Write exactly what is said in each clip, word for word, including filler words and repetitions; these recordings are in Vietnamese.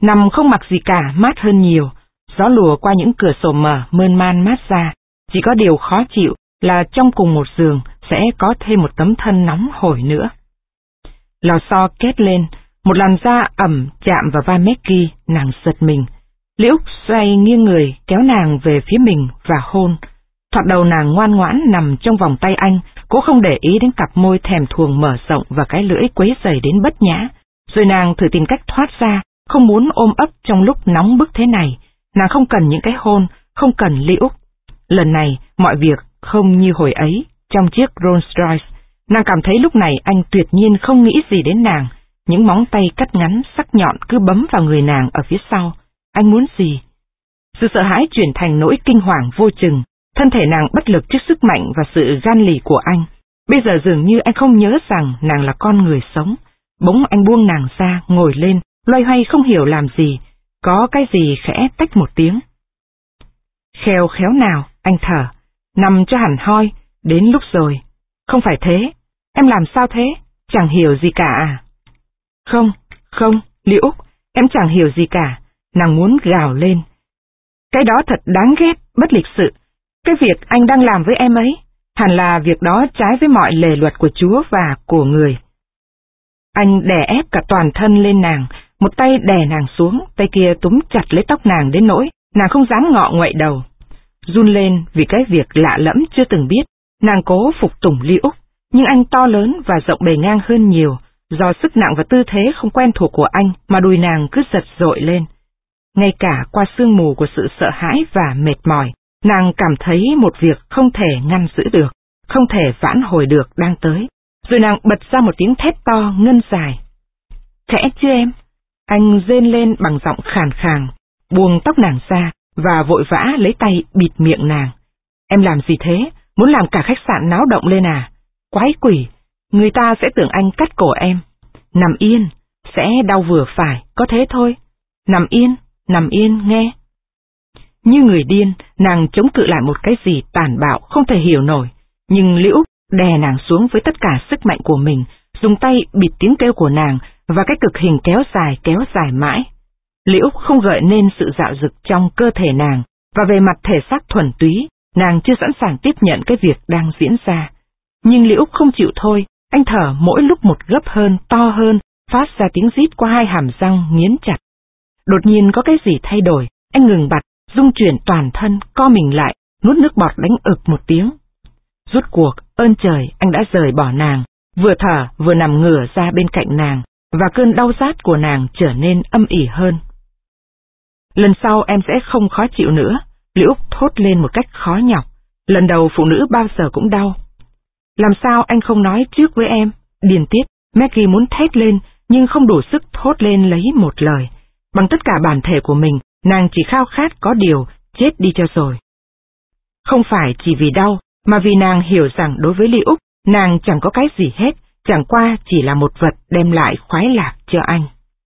Nằm không mặc gì cả mát hơn nhiều, gió lùa qua những cửa sổ mở mơn man mát ra. Chỉ có điều khó chịu là trong cùng một giường sẽ có thêm một tấm thân nóng hổi nữa. Lò xo két lên, một làn da ẩm chạm vào vai Maggie, nàng giật mình. Liễu xoay nghiêng người kéo nàng về phía mình và hôn. Thoạt đầu nàng ngoan ngoãn nằm trong vòng tay anh, cố không để ý đến cặp môi thèm thuồng mở rộng và cái lưỡi quấy rầy đến bất nhã. Rồi nàng thử tìm cách thoát ra, không muốn ôm ấp trong lúc nóng bức thế này. Nàng không cần những cái hôn, không cần Liễu. Lần này mọi việc không như hồi ấy trong chiếc Rolls Royce. Nàng cảm thấy lúc này anh tuyệt nhiên không nghĩ gì đến nàng. Những móng tay cắt ngắn sắc nhọn cứ bấm vào người nàng ở phía sau. Anh muốn gì? Sự sợ hãi chuyển thành nỗi kinh hoàng vô chừng. Thân thể nàng bất lực trước sức mạnh và sự gan lì của anh. Bây giờ dường như anh không nhớ rằng nàng là con người sống. Bỗng anh buông nàng ra, ngồi lên, loay hoay không hiểu làm gì. Có cái gì khẽ tách một tiếng. Kheo khéo nào, anh thở, nằm cho hẳn hoi, đến lúc rồi. Không phải thế, em làm sao thế, chẳng hiểu gì cả à? Không, không, Liễu, em chẳng hiểu gì cả, nàng muốn gào lên. Cái đó thật đáng ghét, bất lịch sự. Cái việc anh đang làm với em ấy, hẳn là việc đó trái với mọi lề luật của Chúa và của người. Anh đè ép cả toàn thân lên nàng, một tay đè nàng xuống, tay kia túm chặt lấy tóc nàng đến nỗi nàng không dám ngọ nguậy đầu. Run lên vì cái việc lạ lẫm chưa từng biết, nàng cố phục tùng Liễu, nhưng anh to lớn và rộng bề ngang hơn nhiều, do sức nặng và tư thế không quen thuộc của anh mà đùi nàng cứ giật dội lên. Ngay cả qua sương mù của sự sợ hãi và mệt mỏi, nàng cảm thấy một việc không thể ngăn giữ được, không thể vãn hồi được đang tới. Rồi nàng bật ra một tiếng thét to ngân dài. Khẽ chưa em? Anh rên lên bằng giọng khàn khàn, buông tóc nàng ra và vội vã lấy tay bịt miệng nàng. Em làm gì thế? Muốn làm cả khách sạn náo động lên à? Quái quỷ, người ta sẽ tưởng anh cắt cổ em. Nằm yên, sẽ đau vừa phải, có thế thôi. Nằm yên, nằm yên, nghe. Như người điên, nàng chống cự lại một cái gì tàn bạo không thể hiểu nổi, nhưng Liễu đè nàng xuống với tất cả sức mạnh của mình, dùng tay bịt tiếng kêu của nàng và cái cực hình kéo dài kéo dài mãi. Liễu không gợi nên sự dạo dực trong cơ thể nàng, và về mặt thể xác thuần túy, nàng chưa sẵn sàng tiếp nhận cái việc đang diễn ra. Nhưng Liễu không chịu thôi, anh thở mỗi lúc một gấp hơn, to hơn, phát ra tiếng rít qua hai hàm răng nghiến chặt. Đột nhiên có cái gì thay đổi, anh ngừng bặt, rung chuyển toàn thân, co mình lại, nuốt nước bọt đánh ực một tiếng. Rốt cuộc, ơn trời, anh đã rời bỏ nàng, vừa thở vừa nằm ngửa ra bên cạnh nàng, và cơn đau rát của nàng trở nên âm ỉ hơn. Lần sau em sẽ không khó chịu nữa, Liễu thốt lên một cách khó nhọc. Lần đầu phụ nữ bao giờ cũng đau. Làm sao anh không nói trước với em? Điên tiết, Maggie muốn thét lên, nhưng không đủ sức thốt lên lấy một lời. Bằng tất cả bản thể của mình, nàng chỉ khao khát có điều, chết đi cho rồi. Không phải chỉ vì đau, mà vì nàng hiểu rằng đối với Liễu, nàng chẳng có cái gì hết, chẳng qua chỉ là một vật đem lại khoái lạc cho anh.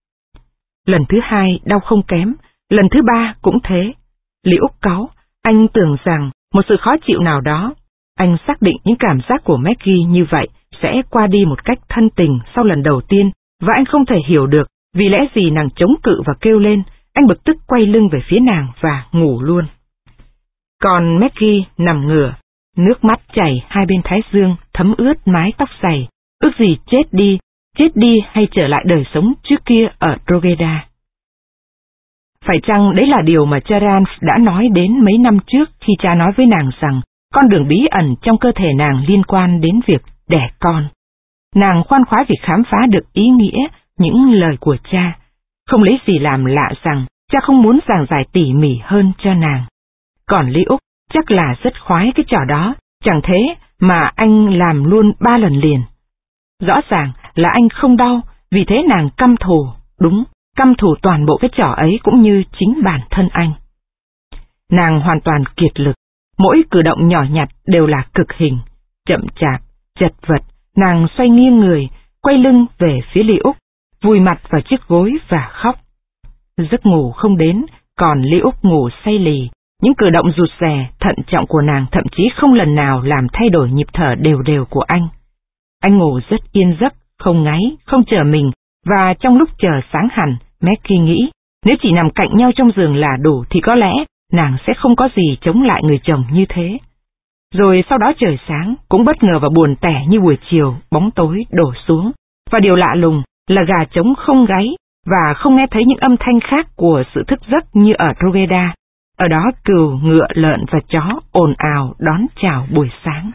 Lần thứ hai đau không kém, lần thứ ba cũng thế. Liễu cáu, anh tưởng rằng một sự khó chịu nào đó. Anh xác định những cảm giác của Maggie như vậy sẽ qua đi một cách thân tình sau lần đầu tiên, và anh không thể hiểu được vì lẽ gì nàng chống cự và kêu lên. Anh bực tức quay lưng về phía nàng và ngủ luôn. Còn Maggie nằm ngửa, nước mắt chảy hai bên thái dương, thấm ướt mái tóc dày, ước gì chết đi, chết đi hay trở lại đời sống trước kia ở Drogheda. Phải chăng đấy là điều mà cha Ralph đã nói đến mấy năm trước khi cha nói với nàng rằng con đường bí ẩn trong cơ thể nàng liên quan đến việc đẻ con. Nàng khoan khoái vì khám phá được ý nghĩa những lời của cha, không lấy gì làm lạ rằng cha không muốn giảng giải tỉ mỉ hơn cho nàng. Còn Liễu chắc là rất khoái cái trò đó, chẳng thế mà anh làm luôn ba lần liền. Rõ ràng là anh không đau, vì thế nàng căm thù, đúng, căm thù toàn bộ cái trò ấy cũng như chính bản thân anh. Nàng hoàn toàn kiệt lực, mỗi cử động nhỏ nhặt đều là cực hình, chậm chạp, chật vật, nàng xoay nghiêng người, quay lưng về phía Liễu, vùi mặt vào chiếc gối và khóc. Giấc ngủ không đến, còn Liễu ngủ say lì, những cử động rụt rè, thận trọng của nàng thậm chí không lần nào làm thay đổi nhịp thở đều đều của anh. Anh ngủ rất yên giấc, không ngáy, không chờ mình, và trong lúc chờ sáng hẳn, Maggie nghĩ, Nếu chỉ nằm cạnh nhau trong giường là đủ thì có lẽ nàng sẽ không có gì chống lại người chồng như thế. Rồi sau đó trời sáng cũng bất ngờ và buồn tẻ như buổi chiều, bóng tối đổ xuống. Và điều lạ lùng là gà trống không gáy và không nghe thấy những âm thanh khác của sự thức giấc như ở Drogheda. Ở đó cừu, ngựa, lợn và chó ồn ào đón chào buổi sáng.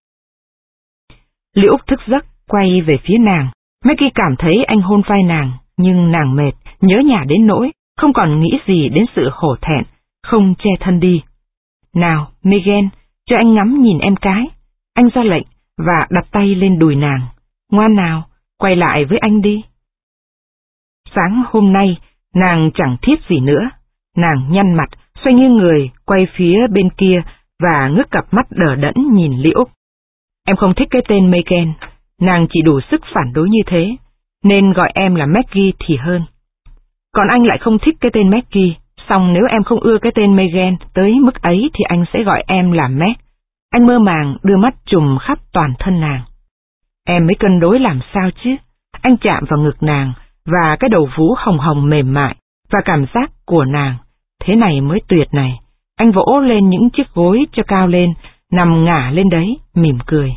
Liễu Úc thức giấc, quay về phía nàng. Maggie cảm thấy anh hôn vai nàng, nhưng nàng mệt, nhớ nhà đến nỗi, không còn nghĩ gì đến sự hổ thẹn, không che thân đi. Nào, Megan, cho anh ngắm nhìn em cái. Anh ra lệnh và đặt tay lên đùi nàng. Ngoan nào, quay lại với anh đi. Sáng hôm nay, nàng chẳng thiết gì nữa. Nàng nhăn mặt, xoay nghiêng người, quay phía bên kia và ngước cặp mắt đờ đẫn nhìn Liễu Úc. Em không thích cái tên Megan, nàng chỉ đủ sức phản đối như thế, nên gọi em là Maggie thì hơn. Còn anh lại không thích cái tên Maggie, song nếu em không ưa cái tên Megan tới mức ấy thì anh sẽ gọi em là Meg. Anh mơ màng đưa mắt trùm khắp toàn thân nàng. Em mới cân đối làm sao chứ? Anh chạm vào ngực nàng và cái đầu vú hồng hồng mềm mại và cảm giác của nàng. Thế này mới tuyệt này. Anh vỗ lên những chiếc gối cho cao lên, nằm ngả lên đấy, mỉm cười.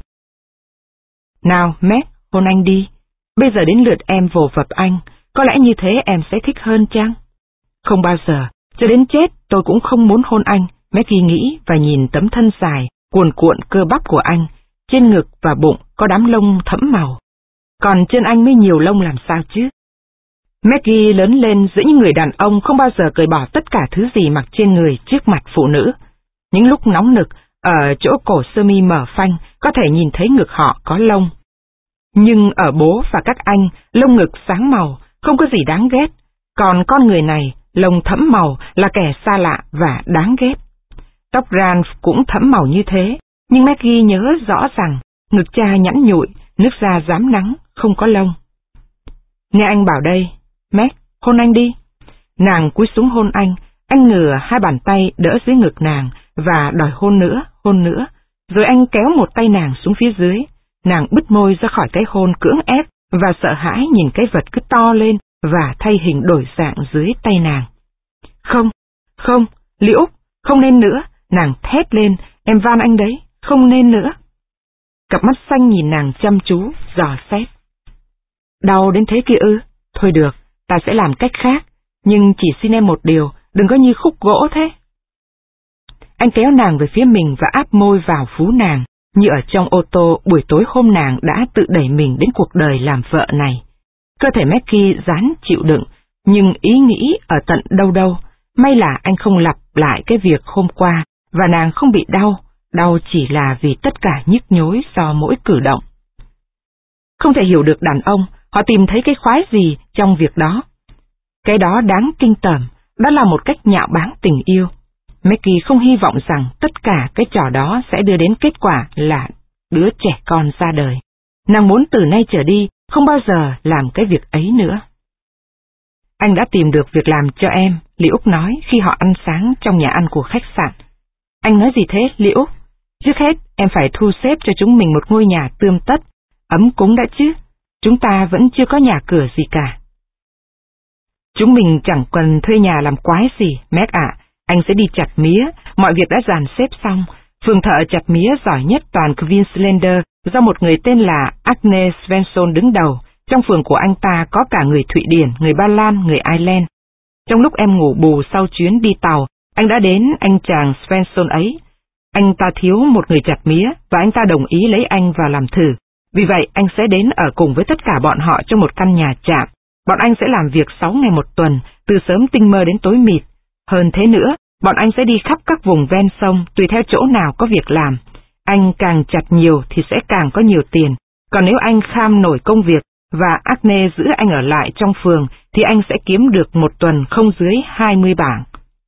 Nào, Meg, hôn anh đi. Bây giờ đến lượt em vồ vập anh, có lẽ như thế em sẽ thích hơn chăng? Không bao giờ, cho đến chết tôi cũng không muốn hôn anh, Maggie nghĩ và nhìn tấm thân dài, cuồn cuộn cơ bắp của anh, trên ngực và bụng có đám lông thẫm màu. Còn trên anh mới nhiều lông làm sao chứ? Maggie lớn lên giữa những người đàn ông không bao giờ cởi bỏ tất cả thứ gì mặc trên người trước mặt phụ nữ. Những lúc nóng nực, ở chỗ cổ sơ mi mở phanh, có thể nhìn thấy ngực họ có lông. Nhưng ở bố và các anh, lông ngực sáng màu, không có gì đáng ghét. Còn con người này, lông thẫm màu là kẻ xa lạ và đáng ghét. Tóc Ralph cũng thẫm màu như thế, nhưng Maggie nhớ rõ rằng ngực cha nhẵn nhụi, nước da rám nắng, không có lông. Nghe anh bảo đây, Meg, hôn anh đi. Nàng cúi xuống hôn anh, anh ngửa hai bàn tay đỡ dưới ngực nàng và đòi hôn nữa, hôn nữa, rồi anh kéo một tay nàng xuống phía dưới. Nàng bứt môi ra khỏi cái hôn cưỡng ép và sợ hãi nhìn cái vật cứ to lên và thay hình đổi dạng dưới tay nàng. Không, không, Liễu Úc, không nên nữa, nàng thét lên, em van anh đấy, không nên nữa. Cặp mắt xanh nhìn nàng chăm chú, dò xét. Đau đến thế kia ư? Thôi được, ta sẽ làm cách khác, nhưng chỉ xin em một điều, đừng có như khúc gỗ thế. Anh kéo nàng về phía mình và áp môi vào vú nàng, như ở trong ô tô buổi tối hôm nàng đã tự đẩy mình đến cuộc đời làm vợ này. Cơ thể Maggie ráng chịu đựng, nhưng ý nghĩ ở tận đâu đâu, may là anh không lặp lại cái việc hôm qua, và nàng không bị đau, đau chỉ là vì tất cả nhức nhối do mỗi cử động. Không thể hiểu được đàn ông, họ tìm thấy cái khoái gì trong việc đó. Cái đó đáng kinh tởm, đó là một cách nhạo báng tình yêu. Maggie không hy vọng rằng tất cả cái trò đó sẽ đưa đến kết quả là đứa trẻ con ra đời. Nàng muốn từ nay trở đi không bao giờ làm cái việc ấy nữa. Anh đã tìm được việc làm cho em, Liễu Úc nói khi họ ăn sáng trong nhà ăn của khách sạn. Anh nói gì thế, Liễu Úc? Trước hết, em phải thu xếp cho chúng mình một ngôi nhà tươm tất, ấm cúng đã chứ. Chúng ta vẫn chưa có nhà cửa gì cả. Chúng mình chẳng cần thuê nhà làm quái gì, Meg ạ. Anh sẽ đi chặt mía, mọi việc đã dàn xếp xong. Phường thợ chặt mía giỏi nhất toàn Queenslander do một người tên là Agnes Svensson đứng đầu. Trong phường của anh ta có cả người Thụy Điển, người Ba Lan, người Ireland. Trong lúc em ngủ bù sau chuyến đi tàu, anh đã đến anh chàng Svensson ấy. Anh ta thiếu một người chặt mía và anh ta đồng ý lấy anh vào làm thử. Vì vậy anh sẽ đến ở cùng với tất cả bọn họ trong một căn nhà trạm. Bọn anh sẽ làm việc sáu ngày một tuần, từ sớm tinh mơ đến tối mịt. Hơn thế nữa, bọn anh sẽ đi khắp các vùng ven sông tùy theo chỗ nào có việc làm. Anh càng chặt nhiều thì sẽ càng có nhiều tiền. Còn nếu anh kham nổi công việc và Agnes giữ anh ở lại trong phường thì anh sẽ kiếm được một tuần không dưới hai mươi bảng.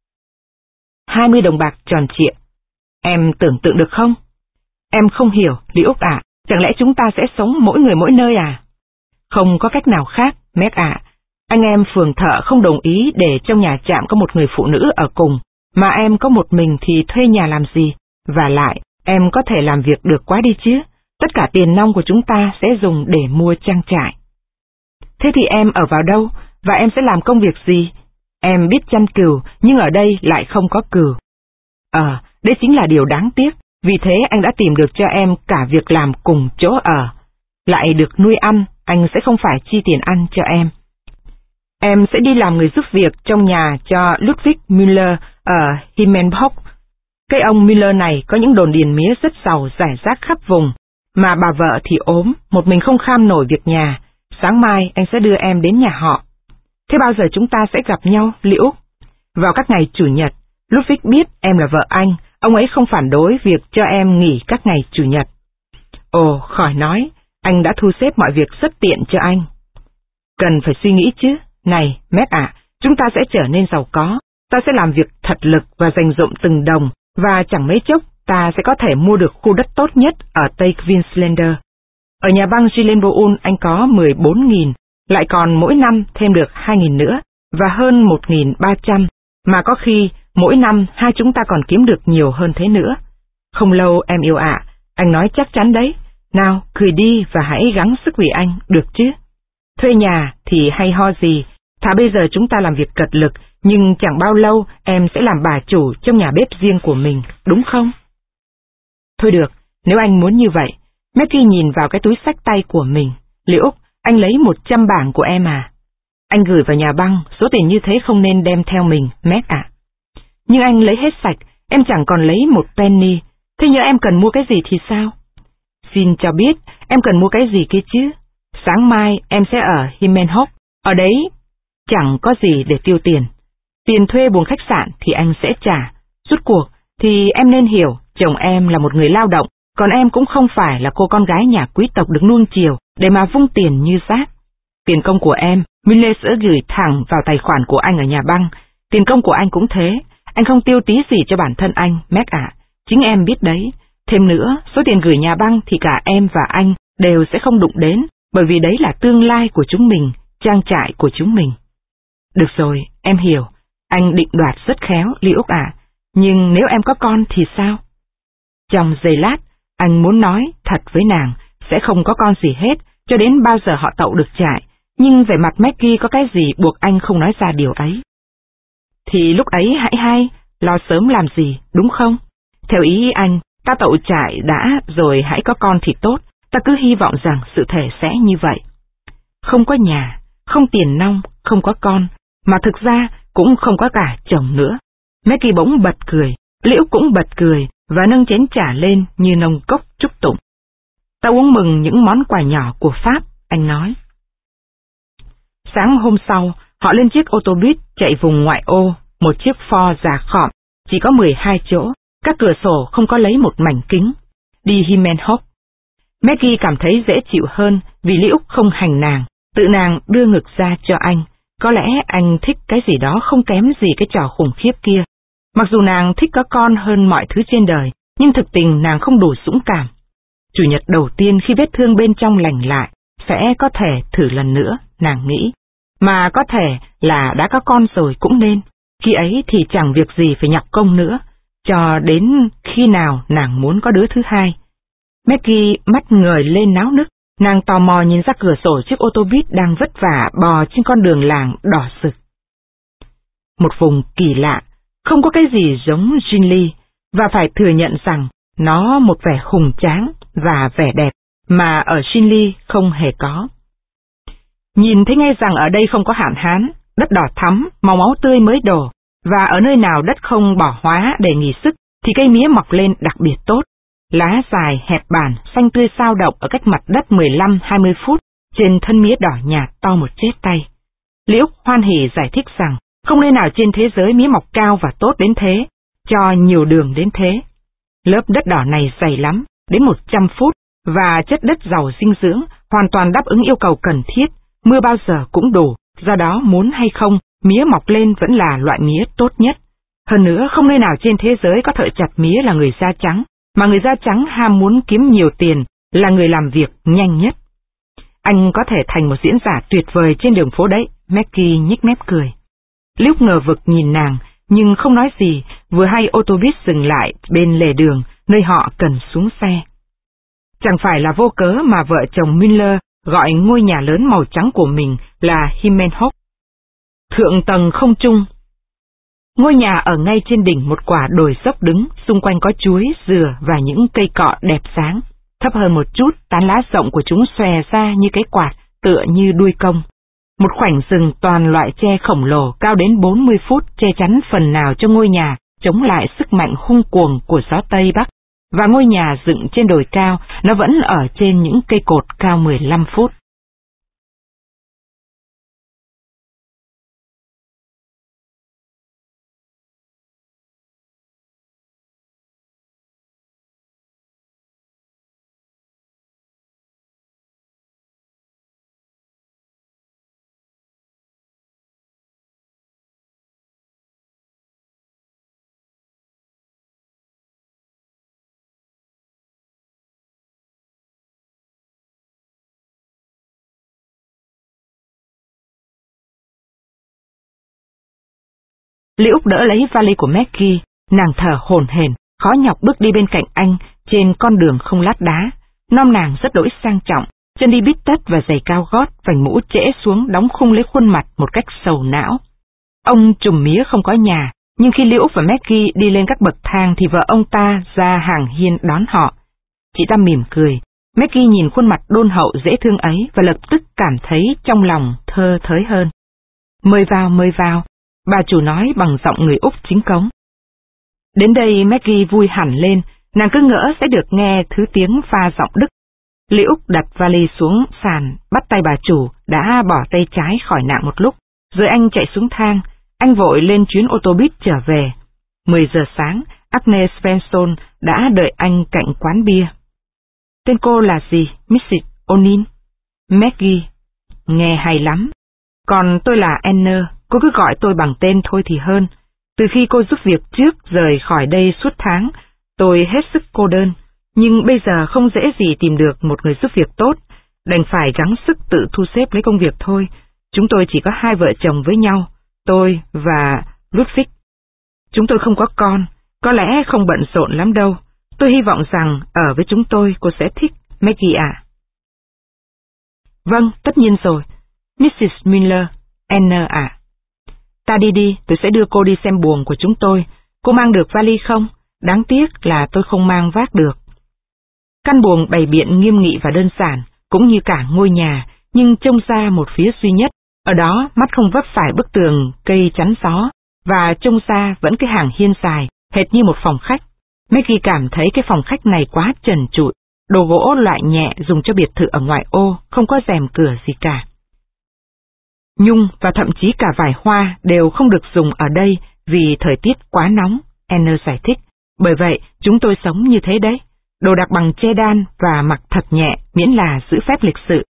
hai mươi đồng bạc tròn trịa. Em tưởng tượng được không? Em không hiểu, Liễu Úc ạ. Chẳng lẽ chúng ta sẽ sống mỗi người mỗi nơi à? Không có cách nào khác, Meg ạ. Anh em phường thợ không đồng ý để trong nhà trạm có một người phụ nữ ở cùng, mà em có một mình thì thuê nhà làm gì? Và lại, em có thể làm việc được quá đi chứ. Tất cả tiền nong của chúng ta sẽ dùng để mua trang trại. Thế thì em ở vào đâu? Và em sẽ làm công việc gì? Em biết chăn cừu, nhưng ở đây lại không có cừu. Ờ, đấy chính là điều đáng tiếc, vì thế anh đã tìm được cho em cả việc làm cùng chỗ ở. Lại được nuôi ăn, anh sẽ không phải chi tiền ăn cho em. Em sẽ đi làm người giúp việc trong nhà cho Ludwig Müller ở Himmelhoch. Cái ông Müller này có những đồn điền mía rất giàu rải rác khắp vùng, mà bà vợ thì ốm, một mình không kham nổi việc nhà. Sáng mai anh sẽ đưa em đến nhà họ. Thế bao giờ chúng ta sẽ gặp nhau, Liễu? Vào các ngày Chủ nhật. Ludwig biết em là vợ anh, ông ấy không phản đối việc cho em nghỉ các ngày Chủ nhật. Ồ, khỏi nói, anh đã thu xếp mọi việc rất tiện cho anh. Cần phải suy nghĩ chứ. Này, Matt ạ, chúng ta sẽ trở nên giàu có, ta sẽ làm việc thật lực và dành dụm từng đồng, và chẳng mấy chốc ta sẽ có thể mua được khu đất tốt nhất ở Tây Queenslander. Ở nhà băng Gyllenboul anh có mười bốn nghìn, lại còn mỗi năm thêm được hai nghìn nữa, và hơn một nghìn ba trăm, mà có khi mỗi năm hai chúng ta còn kiếm được nhiều hơn thế nữa. Không lâu em yêu ạ, anh nói chắc chắn đấy. Nào, cười đi và hãy gắng sức vì anh, được chứ? Thuê nhà thì hay ho gì, thà bây giờ chúng ta làm việc cật lực, nhưng chẳng bao lâu em sẽ làm bà chủ trong nhà bếp riêng của mình, đúng không? Thôi được, nếu anh muốn như vậy. Maggie nhìn vào cái túi xách tay của mình. Liễu, anh lấy một trăm bảng của em à? Anh gửi vào nhà băng, số tiền như thế không nên đem theo mình, Meg ạ. Nhưng anh lấy hết sạch, em chẳng còn lấy một penny. Thế nhỡ em cần mua cái gì thì sao? Xin cho biết, em cần mua cái gì kia chứ? Sáng mai em sẽ ở Himmelhoch, ở đấy chẳng có gì để tiêu tiền. Tiền thuê buồng khách sạn thì anh sẽ trả. Rút cuộc thì em nên hiểu, chồng em là một người lao động, còn em cũng không phải là cô con gái nhà quý tộc được nuông chiều để mà vung tiền như rác. Tiền công của em, Mille sẽ gửi thẳng vào tài khoản của anh ở nhà băng. Tiền công của anh cũng thế, anh không tiêu tí gì cho bản thân anh, Meg ạ. Chính em biết đấy. Thêm nữa, số tiền gửi nhà băng thì cả em và anh đều sẽ không đụng đến, bởi vì đấy là tương lai của chúng mình, trang trại của chúng mình. Được rồi, em hiểu, anh định đoạt rất khéo, Liễu ạ, nhưng nếu em có con thì sao? Trong giây lát, anh muốn nói thật với nàng, sẽ không có con gì hết, cho đến bao giờ họ tậu được trại, nhưng về mặt Maggie có cái gì buộc anh không nói ra điều ấy. Thì lúc ấy hãy hay, lo sớm làm gì, đúng không? Theo ý anh, ta tậu trại đã rồi hãy có con thì tốt, ta cứ hy vọng rằng sự thể sẽ như vậy. Không có nhà, không tiền nong, không có con, mà thực ra cũng không có cả chồng nữa. Maggie bỗng bật cười, Liễu cũng bật cười và nâng chén trà lên như nông cốc chúc tụng. Ta uống mừng những món quà nhỏ của Pháp, anh nói. Sáng hôm sau, họ lên chiếc ô tô buýt chạy vùng ngoại ô, một chiếc Ford già khọm, chỉ có mười hai chỗ, các cửa sổ không có lấy một mảnh kính. Đi Himmelhoch. Maggie cảm thấy dễ chịu hơn vì Liễu không hành nàng, tự nàng đưa ngực ra cho anh. Có lẽ anh thích cái gì đó không kém gì cái trò khủng khiếp kia. Mặc dù nàng thích có con hơn mọi thứ trên đời, nhưng thực tình nàng không đủ dũng cảm. Chủ nhật đầu tiên khi vết thương bên trong lành lại, sẽ có thể thử lần nữa, nàng nghĩ. Mà có thể là đã có con rồi cũng nên, khi ấy thì chẳng việc gì phải nhọc công nữa, cho đến khi nào nàng muốn có đứa thứ hai. Maggie mắt ngời lên náo nức, nàng tò mò nhìn ra cửa sổ chiếc ô tô buýt đang vất vả bò trên con đường làng đỏ sực. Một vùng kỳ lạ, không có cái gì giống Ginley, và phải thừa nhận rằng nó một vẻ hùng tráng và vẻ đẹp mà ở Ginley không hề có. Nhìn thấy ngay rằng ở đây không có hạn hán, đất đỏ thắm, màu máu tươi mới đổ, và ở nơi nào đất không bỏ hóa để nghỉ sức thì cây mía mọc lên đặc biệt tốt. Lá dài, hẹp bản, xanh tươi sao động ở cách mặt đất mười lăm đến hai mươi phút, trên thân mía đỏ nhạt to một chết tay. Liễu hoan hỉ giải thích rằng không nơi nào trên thế giới mía mọc cao và tốt đến thế, cho nhiều đường đến thế. Lớp đất đỏ này dày lắm, đến một trăm phút, và chất đất giàu dinh dưỡng, hoàn toàn đáp ứng yêu cầu cần thiết, mưa bao giờ cũng đủ, do đó muốn hay không, mía mọc lên vẫn là loại mía tốt nhất. Hơn nữa, không nơi nào trên thế giới có thợ chặt mía là người da trắng, mà người da trắng ham muốn kiếm nhiều tiền là người làm việc nhanh nhất. Anh có thể thành một diễn giả tuyệt vời trên đường phố đấy, Maggie nhếch mép cười. Liễu ngờ vực nhìn nàng, nhưng không nói gì, vừa hay ô tô buýt dừng lại bên lề đường, nơi họ cần xuống xe. Chẳng phải là vô cớ mà vợ chồng Müller gọi ngôi nhà lớn màu trắng của mình là Himmelhoch. Thượng tầng không trung. Ngôi nhà ở ngay trên đỉnh một quả đồi dốc đứng, xung quanh có chuối, dừa và những cây cọ đẹp sáng. Thấp hơn một chút, tán lá rộng của chúng xòe ra như cái quạt, tựa như đuôi công. Một khoảnh rừng toàn loại tre khổng lồ cao đến bốn mươi phút che chắn phần nào cho ngôi nhà, chống lại sức mạnh hung cuồng của gió Tây Bắc. Và ngôi nhà dựng trên đồi cao, nó vẫn ở trên những cây cột cao mười lăm phút. Liễu đỡ lấy vali của Maggie, nàng thở hổn hển, khó nhọc bước đi bên cạnh anh trên con đường không lát đá. Nom nàng rất đỗi sang trọng, chân đi bít tất và giày cao gót, vành mũ trễ xuống đóng khung lấy khuôn mặt một cách sầu não. Ông trùm mía không có nhà, nhưng khi Liễu và Maggie đi lên các bậc thang thì vợ ông ta ra hàng hiên đón họ. Chị ta mỉm cười, Maggie nhìn khuôn mặt đôn hậu dễ thương ấy và lập tức cảm thấy trong lòng thơ thới hơn. Mời vào, mời vào. Bà chủ nói bằng giọng người Úc chính cống. Đến đây Maggie vui hẳn lên, nàng cứ ngỡ sẽ được nghe thứ tiếng pha giọng Đức. Liễu đặt vali xuống sàn, bắt tay bà chủ, đã bỏ tay trái khỏi nạn một lúc, rồi anh chạy xuống thang, anh vội lên chuyến ô tô buýt trở về. Mười giờ sáng, Agnes Svensson đã đợi anh cạnh quán bia. Tên cô là gì, missus O'Neill? Maggie. Nghe hay lắm. Còn tôi là Anne. Cô cứ gọi tôi bằng tên thôi thì hơn. Từ khi cô giúp việc trước rời khỏi đây suốt tháng, tôi hết sức cô đơn, nhưng bây giờ không dễ gì tìm được một người giúp việc tốt, đành phải gắng sức tự thu xếp lấy công việc thôi. Chúng tôi chỉ có hai vợ chồng với nhau, tôi và Ludwig. Chúng tôi không có con, có lẽ không bận rộn lắm đâu. Tôi hy vọng rằng ở với chúng tôi cô sẽ thích, Maggie ạ. Vâng, tất nhiên rồi, missus Miller, Anne ạ. Ta đi đi, tôi sẽ đưa cô đi xem buồng của chúng tôi. Cô mang được vali không? Đáng tiếc là tôi không mang vác được. Căn buồng bày biện nghiêm nghị và đơn giản, cũng như cả ngôi nhà, nhưng trông ra một phía duy nhất. Ở đó mắt không vấp phải bức tường cây chắn gió, và trông ra vẫn cái hàng hiên dài, hệt như một phòng khách. Maggie cảm thấy cái phòng khách này quá trần trụi, đồ gỗ loại nhẹ dùng cho biệt thự ở ngoại ô, không có rèm cửa gì cả. Nhung và thậm chí cả vải hoa đều không được dùng ở đây vì thời tiết quá nóng, Anne giải thích. Bởi vậy, chúng tôi sống như thế đấy. Đồ đạc bằng che đan và mặc thật nhẹ, miễn là giữ phép lịch sự.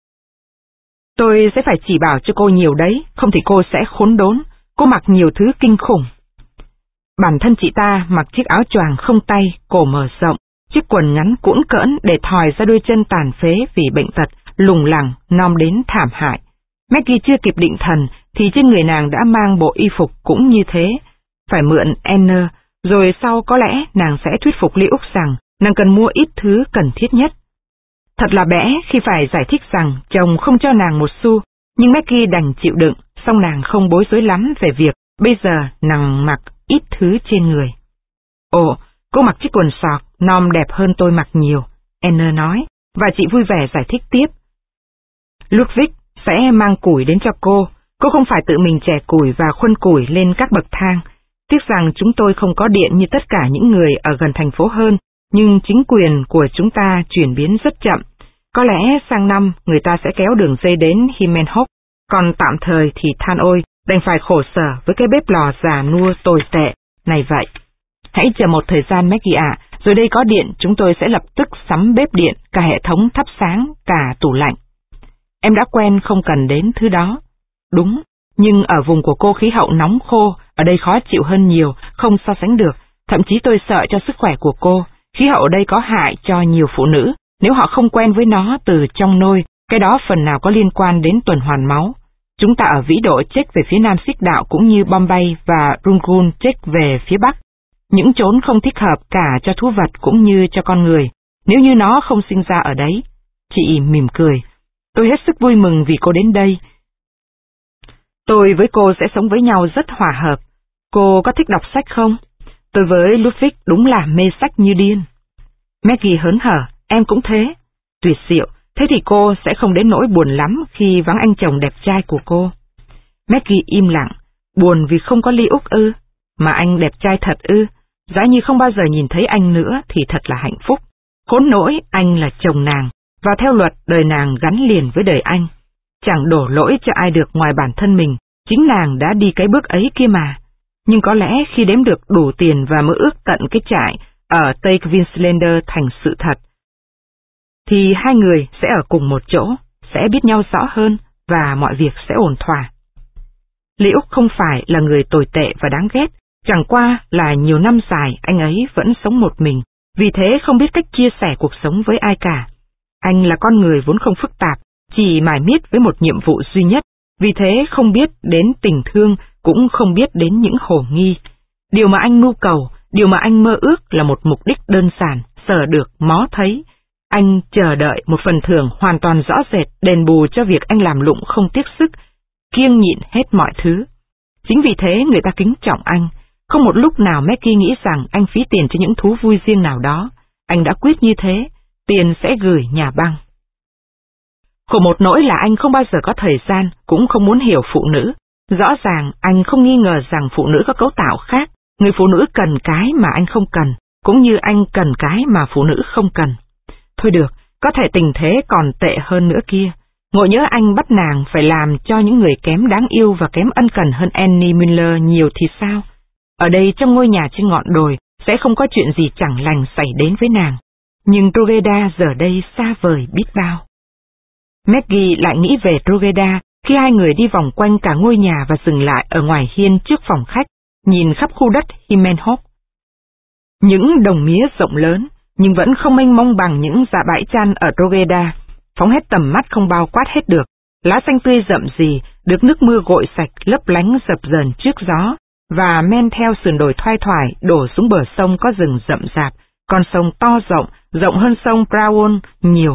Tôi sẽ phải chỉ bảo cho cô nhiều đấy, không thì cô sẽ khốn đốn. Cô mặc nhiều thứ kinh khủng. Bản thân chị ta mặc chiếc áo choàng không tay, cổ mở rộng, chiếc quần ngắn cũn cỡn để thòi ra đôi chân tàn phế vì bệnh tật, lùng lẳng, nom đến thảm hại. Maggie chưa kịp định thần thì trên người nàng đã mang bộ y phục cũng như thế. Phải mượn Anne, rồi sau có lẽ nàng sẽ thuyết phục Liễu rằng nàng cần mua ít thứ cần thiết nhất. Thật là bẽ khi phải giải thích rằng chồng không cho nàng một xu, nhưng Maggie đành chịu đựng, song nàng không bối rối lắm về việc bây giờ nàng mặc ít thứ trên người. Ồ, cô mặc chiếc quần sọt nom đẹp hơn tôi mặc nhiều, Anne nói, và chị vui vẻ giải thích tiếp. Ludwig sẽ mang củi đến cho cô, cô không phải tự mình chẻ củi và khuân củi lên các bậc thang. Tiếc rằng chúng tôi không có điện như tất cả những người ở gần thành phố hơn, nhưng chính quyền của chúng ta chuyển biến rất chậm. Có lẽ sang năm người ta sẽ kéo đường dây đến Himenhof, còn tạm thời thì than ôi, đành phải khổ sở với cái bếp lò già nua tồi tệ này vậy. Hãy chờ một thời gian Maggie ạ, rồi đây có điện chúng tôi sẽ lập tức sắm bếp điện, cả hệ thống thắp sáng, cả tủ lạnh. Em đã quen không cần đến thứ đó. Đúng, nhưng ở vùng của cô khí hậu nóng khô, ở đây khó chịu hơn nhiều, không so sánh được. Thậm chí tôi sợ cho sức khỏe của cô. Khí hậu ở đây có hại cho nhiều phụ nữ, nếu họ không quen với nó từ trong nôi, cái đó phần nào có liên quan đến tuần hoàn máu. Chúng ta ở vĩ độ chếch về phía nam xích đạo cũng như Bombay và Rangoon chếch về phía bắc. Những chốn không thích hợp cả cho thú vật cũng như cho con người, nếu như nó không sinh ra ở đấy. Chị mỉm cười. Tôi hết sức vui mừng vì cô đến đây. Tôi với cô sẽ sống với nhau rất hòa hợp. Cô có thích đọc sách không? Tôi với Ludwig đúng là mê sách như điên. Maggie hớn hở, em cũng thế. Tuyệt diệu, thế thì cô sẽ không đến nỗi buồn lắm khi vắng anh chồng đẹp trai của cô. Maggie im lặng, buồn vì không có Lee Úc ư? Mà anh đẹp trai thật ư? Giá như không bao giờ nhìn thấy anh nữa thì thật là hạnh phúc. Khốn nỗi anh là chồng nàng, và theo luật đời nàng gắn liền với đời anh. Chẳng đổ lỗi cho ai được ngoài bản thân mình, chính nàng đã đi cái bước ấy kia mà. Nhưng có lẽ khi đếm được đủ tiền và mơ ước tận cái trại ở Tây Queenslander thành sự thật, thì hai người sẽ ở cùng một chỗ, sẽ biết nhau rõ hơn và mọi việc sẽ ổn thỏa. Lee Úc không phải là người tồi tệ và đáng ghét, chẳng qua là nhiều năm dài anh ấy vẫn sống một mình, vì thế không biết cách chia sẻ cuộc sống với ai cả. Anh là con người vốn không phức tạp, chỉ mải miết với một nhiệm vụ duy nhất, vì thế không biết đến tình thương, cũng không biết đến những hồ nghi. Điều mà anh mưu cầu, điều mà anh mơ ước là một mục đích đơn giản, sở được, mó thấy. Anh chờ đợi một phần thưởng hoàn toàn rõ rệt đền bù cho việc anh làm lụng không tiếc sức, kiêng nhịn hết mọi thứ. Chính vì thế người ta kính trọng anh. Không một lúc nào Maggie nghĩ rằng anh phí tiền cho những thú vui riêng nào đó. Anh đã quyết như thế, tiền sẽ gửi nhà băng. Khổ một nỗi là anh không bao giờ có thời gian, cũng không muốn hiểu phụ nữ. Rõ ràng anh không nghi ngờ rằng phụ nữ có cấu tạo khác. Người phụ nữ cần cái mà anh không cần, cũng như anh cần cái mà phụ nữ không cần. Thôi được, có thể tình thế còn tệ hơn nữa kia. Ngộ nhỡ anh bắt nàng phải làm cho những người kém đáng yêu và kém ân cần hơn Annie Miller nhiều thì sao? Ở đây trong ngôi nhà trên ngọn đồi sẽ không có chuyện gì chẳng lành xảy đến với nàng. Nhưng Drogheda giờ đây xa vời biết bao. Maggie lại nghĩ về Drogheda khi hai người đi vòng quanh cả ngôi nhà và dừng lại ở ngoài hiên trước phòng khách, nhìn khắp khu đất Himenhop. Những đồng mía rộng lớn, nhưng vẫn không mênh mông bằng những dạ bãi chăn ở Drogheda, phóng hết tầm mắt không bao quát hết được. Lá xanh tươi rậm rì, được nước mưa gội sạch lấp lánh dập dờn trước gió, và men theo sườn đồi thoai thoải đổ xuống bờ sông có rừng rậm rạp, con sông to rộng, rộng hơn sông Brown nhiều.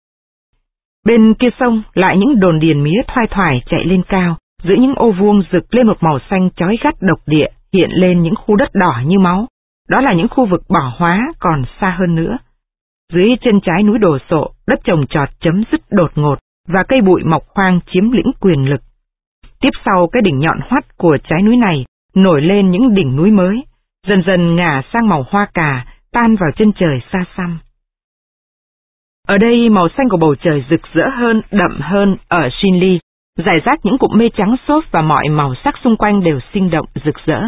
Bên kia sông lại những đồn điền mía thoai thoải chạy lên cao, giữa những ô vuông rực lên một màu xanh chói gắt độc địa, hiện lên những khu đất đỏ như máu. Đó là những khu vực bỏ hoá còn xa hơn nữa. Dưới chân trái núi đồ sộ, đất trồng trọt chấm dứt đột ngột, và cây bụi mọc hoang chiếm lĩnh quyền lực. Tiếp sau cái đỉnh nhọn hoắt của trái núi này, nổi lên những đỉnh núi mới, dần dần ngả sang màu hoa cà, tan vào chân trời xa xăm. Ở đây màu xanh của bầu trời rực rỡ hơn, đậm hơn ở Shinley, rải rác những cụm mây trắng xốp và mọi màu sắc xung quanh đều sinh động rực rỡ.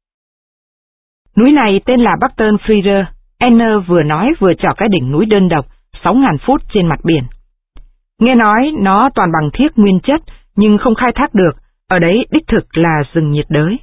Núi này tên là Barton Freer. Anne vừa nói vừa trỏ cái đỉnh núi đơn độc, sáu ngàn phút trên mặt biển. Nghe nói nó toàn bằng thiếc nguyên chất, nhưng không khai thác được, ở đấy đích thực là rừng nhiệt đới.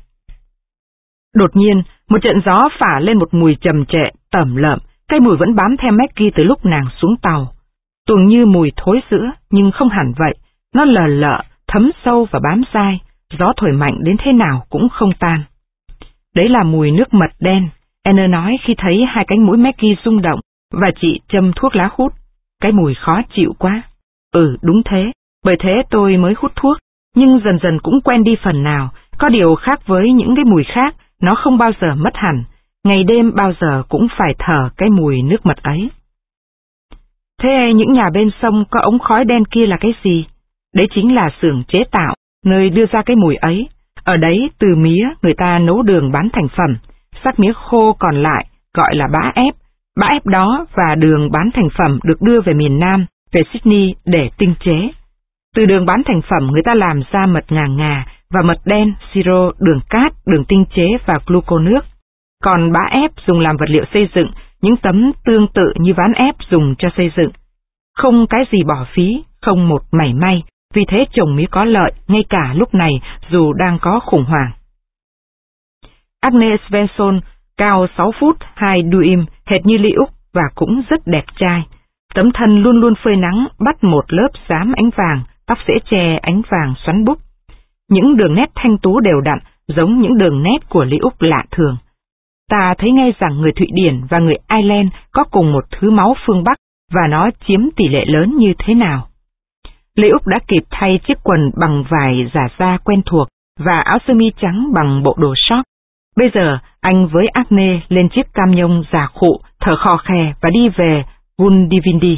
Đột nhiên, một trận gió phả lên một mùi trầm trệ, tẩm lợm, cái mùi vẫn bám theo Maggie từ lúc nàng xuống tàu. Tuồng như mùi thối sữa, nhưng không hẳn vậy, nó lờ lợ, thấm sâu và bám dai, gió thổi mạnh đến thế nào cũng không tan. Đấy là mùi nước mật đen, Anne nói khi thấy hai cánh mũi Maggie rung động, và chị châm thuốc lá hút. Cái mùi khó chịu quá. Ừ, đúng thế, bởi thế tôi mới hút thuốc, nhưng dần dần cũng quen đi phần nào, có điều khác với những cái mùi khác, nó không bao giờ mất hẳn, ngày đêm bao giờ cũng phải thở cái mùi nước mật ấy. Thế những nhà bên sông có ống khói đen kia là cái gì? Đấy chính là xưởng chế tạo, nơi đưa ra cái mùi ấy. Ở đấy từ mía người ta nấu đường bán thành phẩm, xác mía khô còn lại gọi là bã ép. Bã ép đó và đường bán thành phẩm được đưa về miền Nam, về Sydney để tinh chế. Từ đường bán thành phẩm người ta làm ra mật ngà ngà và mật đen, siro, đường cát, đường tinh chế và gluco nước. Còn bã ép dùng làm vật liệu xây dựng, những tấm tương tự như ván ép dùng cho xây dựng. Không cái gì bỏ phí, không một mảy may, vì thế trồng mía có lợi ngay cả lúc này dù đang có khủng hoảng. Agnes Svensson cao sáu phút hai duim, hệt như Lee Úc và cũng rất đẹp trai. Tấm thân luôn luôn phơi nắng bắt một lớp xám ánh vàng, tóc rễ tre ánh vàng xoắn búp. Những đường nét thanh tú đều đặn, giống những đường nét của Lee Úc lạ thường. Ta thấy ngay rằng người Thụy Điển và người Ireland có cùng một thứ máu phương Bắc, và nó chiếm tỷ lệ lớn như thế nào. Lê Úc đã kịp thay chiếc quần bằng vải giả da quen thuộc và áo sơ mi trắng bằng bộ đồ short. Bây giờ, anh với Agne lên chiếc cam nhông già khụ, thở khò khè và đi về Vundivindi,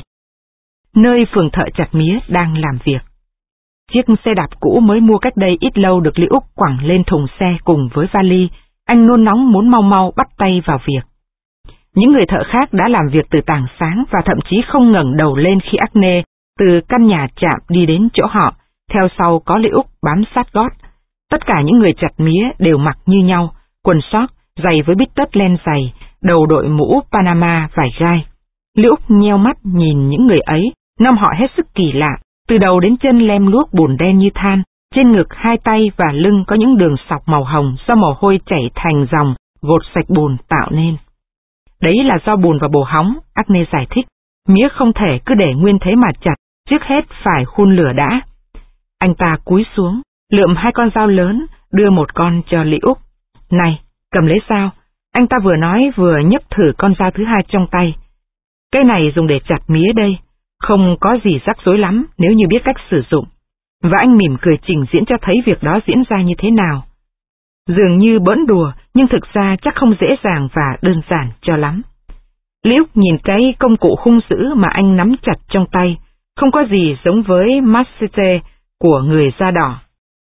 nơi phường thợ chặt mía đang làm việc. Chiếc xe đạp cũ mới mua cách đây ít lâu được Lý Úc quẳng lên thùng xe cùng với vali. Anh nôn nóng muốn mau mau bắt tay vào việc. Những người thợ khác đã làm việc từ tảng sáng và thậm chí không ngẩng đầu lên khi Agne từ căn nhà trạm đi đến chỗ họ, theo sau có Lý Úc bám sát gót. Tất cả những người chặt mía đều mặc như nhau, quần short, giày với bít tất len dày, đầu đội mũ Panama vải gai. Lý Úc nheo mắt nhìn những người ấy, năm họ hết sức kỳ lạ, từ đầu đến chân lem luốc bùn đen như than, trên ngực, hai tay và lưng có những đường sọc màu hồng do mồ hôi chảy thành dòng, gột sạch bùn tạo nên. Đấy là do bùn và bồ hóng, Agne giải thích, mía không thể cứ để nguyên thế mà chặt, trước hết phải hun lửa đã. Anh ta cúi xuống, lượm hai con dao lớn, đưa một con cho Lý Úc. Này, cầm lấy dao. Anh ta vừa nói vừa nhấc thử con dao thứ hai trong tay. Cái này dùng để chặt mía đây, không có gì rắc rối lắm nếu như biết cách sử dụng. Và anh mỉm cười trình diễn cho thấy việc đó diễn ra như thế nào. Dường như bỡn đùa, nhưng thực ra chắc không dễ dàng và đơn giản cho lắm. Lý Úc nhìn cái công cụ hung dữ mà anh nắm chặt trong tay, không có gì giống với machete của người da đỏ.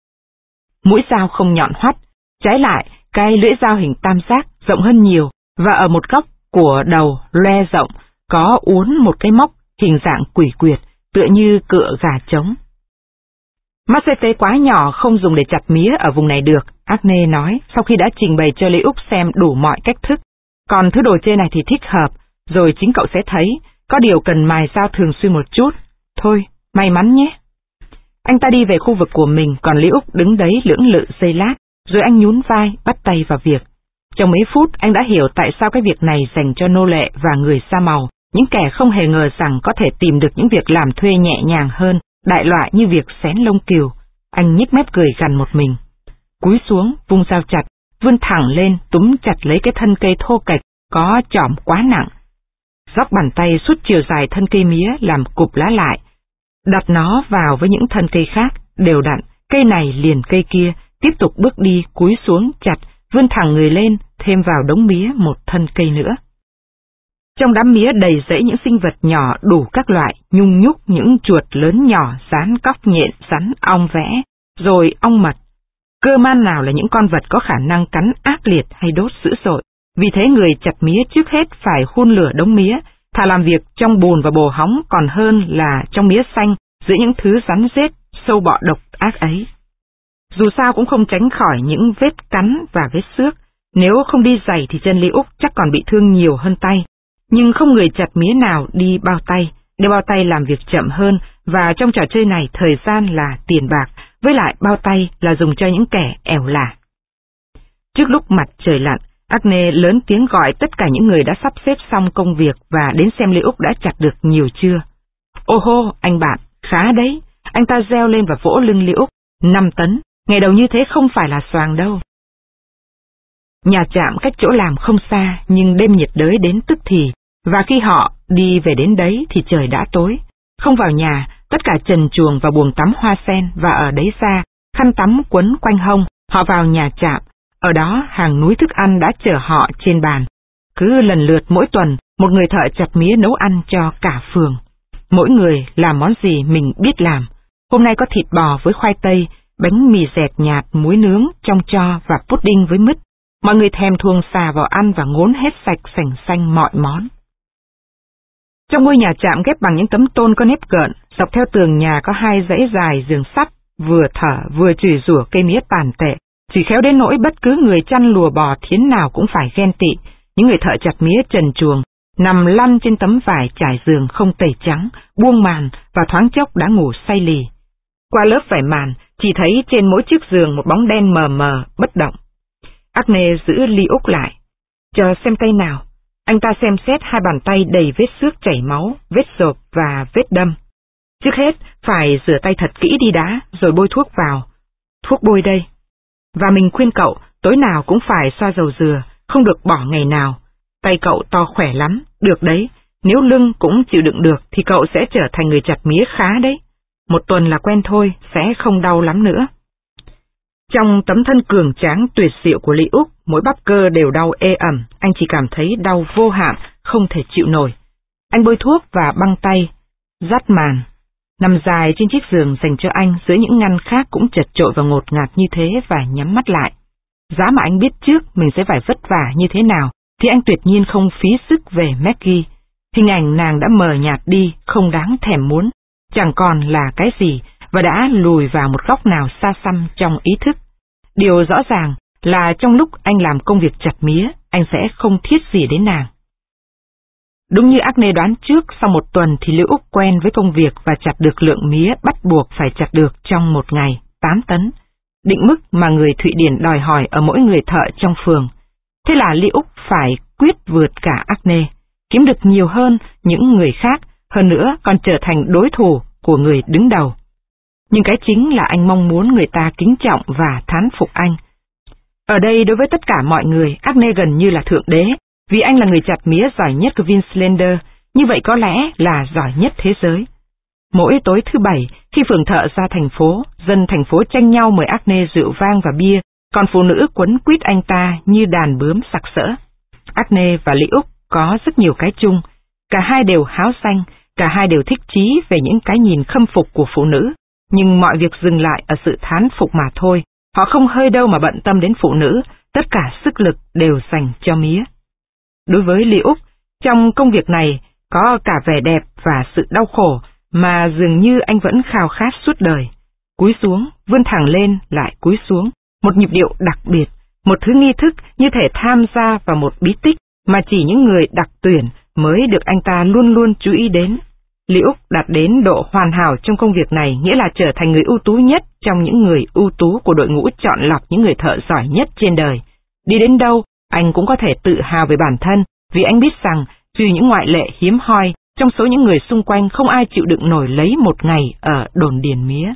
Mũi dao không nhọn hoắt, trái lại, cái lưỡi dao hình tam giác rộng hơn nhiều, và ở một góc của đầu loe rộng có uốn một cái móc hình dạng quỷ quyệt, tựa như cựa gà trống. Machete quá nhỏ không dùng để chặt mía ở vùng này được, Agne nói, sau khi đã trình bày cho Lý Úc xem đủ mọi cách thức. Còn thứ đồ chơi này thì thích hợp, rồi chính cậu sẽ thấy, có điều cần mài dao thường xuyên một chút. Thôi, may mắn nhé. Anh ta đi về khu vực của mình, còn Lý Úc đứng đấy lưỡng lự giây lát, rồi anh nhún vai, bắt tay vào việc. Trong mấy phút, anh đã hiểu tại sao cái việc này dành cho nô lệ và người da màu, những kẻ không hề ngờ rằng có thể tìm được những việc làm thuê nhẹ nhàng hơn, đại loại như việc xén lông cừu. Anh nhếch mép cười gằn một mình. Cúi xuống, vung dao chặt, vươn thẳng lên, túm chặt lấy cái thân cây thô kệch, có chỏm quá nặng. Dóc bàn tay suốt chiều dài thân cây mía làm cụp lá lại, đặt nó vào với những thân cây khác, đều đặn, cây này liền cây kia, tiếp tục bước đi, cúi xuống, chặt, vươn thẳng người lên, thêm vào đống mía một thân cây nữa. Trong đám mía đầy rẫy những sinh vật nhỏ đủ các loại, nhung nhúc những chuột lớn nhỏ, rán cóc nhện, rắn, ong vẽ, rồi ong mật. Cơ man nào là những con vật có khả năng cắn ác liệt hay đốt dữ dội. Vì thế người chặt mía trước hết phải hun lửa đống mía, thà làm việc trong bùn và bồ hóng còn hơn là trong mía xanh giữa những thứ rắn rết, sâu bọ độc ác ấy. Dù sao cũng không tránh khỏi những vết cắn và vết xước, nếu không đi giày thì chân Lý Úc chắc còn bị thương nhiều hơn tay. Nhưng không người chặt mía nào đi bao tay, đeo bao tay làm việc chậm hơn, và trong trò chơi này thời gian là tiền bạc, với lại bao tay là dùng cho những kẻ ẻo lả. Trước lúc mặt trời lặn, Agne lớn tiếng gọi tất cả những người đã sắp xếp xong công việc và đến xem Lý Úc đã chặt được nhiều chưa. Ô hô, anh bạn, khá đấy, anh ta reo lên và vỗ lưng Lý Úc, năm tấn, ngày đầu như thế không phải là xoàng đâu. Nhà trạm cách chỗ làm không xa, nhưng đêm nhiệt đới đến tức thì, và khi họ đi về đến đấy thì trời đã tối. Không vào nhà, tất cả trần chuồng và buồng tắm hoa sen, và ở đấy ra, khăn tắm quấn quanh hông, họ vào nhà trạm. Ở đó hàng núi thức ăn đã chờ họ trên bàn. Cứ lần lượt mỗi tuần, một người thợ chặt mía nấu ăn cho cả phường. Mỗi người làm món gì mình biết làm. Hôm nay có thịt bò với khoai tây, bánh mì dẹt nhạt, muối nướng, trong tro và pudding với mứt. Mọi người thèm thuồng xà vào ăn và ngốn hết sạch sành xanh mọi món. Trong ngôi nhà trạm ghép bằng những tấm tôn có nếp gợn, dọc theo tường nhà có hai dãy dài giường sắt, vừa thở vừa chửi rủa cây mía tàn tệ. Chỉ khéo đến nỗi bất cứ người chăn lùa bò thiến nào cũng phải ghen tị. Những người thợ chặt mía trần chuồng, nằm lăn trên tấm vải trải giường không tẩy trắng, buông màn và thoáng chốc đã ngủ say lì. Qua lớp vải màn, chỉ thấy trên mỗi chiếc giường một bóng đen mờ mờ, bất động. Agne giữ Lý Úc lại. Chờ xem tay nào. Anh ta xem xét hai bàn tay đầy vết xước chảy máu, vết rộp và vết đâm. Trước hết, phải rửa tay thật kỹ đi đã, rồi bôi thuốc vào. Thuốc bôi đây. Và mình khuyên cậu, tối nào cũng phải xoa dầu dừa, không được bỏ ngày nào. Tay cậu to khỏe lắm, được đấy. Nếu lưng cũng chịu đựng được thì cậu sẽ trở thành người chặt mía khá đấy. một tuần là quen thôi, sẽ không đau lắm nữa. Trong tấm thân cường tráng tuyệt diệu của Lý Úc, mỗi bắp cơ đều đau ê ẩm, anh chỉ cảm thấy đau vô hạn, không thể chịu nổi. Anh bôi thuốc và băng tay, dắt màn, nằm dài trên chiếc giường dành cho anh dưới những ngăn khác cũng chật chội và ngột ngạt như thế và nhắm mắt lại. Giá mà anh biết trước mình sẽ phải vất vả như thế nào, thì anh tuyệt nhiên không phí sức về Maggie. Hình ảnh nàng đã mờ nhạt đi, không đáng thèm muốn, chẳng còn là cái gì và đã lùi vào một góc nào xa xăm trong ý thức. Điều rõ ràng là trong lúc anh làm công việc chặt mía, anh sẽ không thiết gì đến nàng. Đúng như Agnes đoán trước, sau một tuần thì Liễu Úc quen với công việc và chặt được lượng mía bắt buộc phải chặt được trong một ngày, tám tấn, định mức mà người Thụy Điển đòi hỏi ở mỗi người thợ trong phường. Thế là Liễu Úc phải quyết vượt cả Agnes, kiếm được nhiều hơn những người khác, hơn nữa còn trở thành đối thủ của người đứng đầu. Nhưng cái chính là anh mong muốn người ta kính trọng và thán phục anh. Ở đây đối với tất cả mọi người, Agnes gần như là thượng đế, vì anh là người chặt mía giỏi nhất của Vinslander, như vậy có lẽ là giỏi nhất thế giới. Mỗi tối thứ bảy, khi phường thợ ra thành phố, dân thành phố tranh nhau mời Agnes rượu vang và bia, còn phụ nữ quấn quýt anh ta như đàn bướm sặc sỡ. Agnes và Lý Úc có rất nhiều cái chung, cả hai đều háo xanh, cả hai đều thích chí về những cái nhìn khâm phục của phụ nữ, nhưng mọi việc dừng lại ở sự thán phục mà thôi, họ không hơi đâu mà bận tâm đến phụ nữ, tất cả sức lực đều dành cho mía. Đối với Lý Úc, trong công việc này có cả vẻ đẹp và sự đau khổ mà dường như anh vẫn khao khát suốt đời. Cúi xuống, vươn thẳng lên, lại cúi xuống, một nhịp điệu đặc biệt, một thứ nghi thức như thể tham gia vào một bí tích mà chỉ những người đặc tuyển mới được anh ta luôn luôn chú ý đến. Lý Úc đạt đến độ hoàn hảo trong công việc này, nghĩa là trở thành người ưu tú nhất trong những người ưu tú của đội ngũ chọn lọc những người thợ giỏi nhất trên đời. Đi đến đâu, anh cũng có thể tự hào về bản thân, vì anh biết rằng, trừ những ngoại lệ hiếm hoi, trong số những người xung quanh không ai chịu đựng nổi lấy một ngày ở đồn điền mía.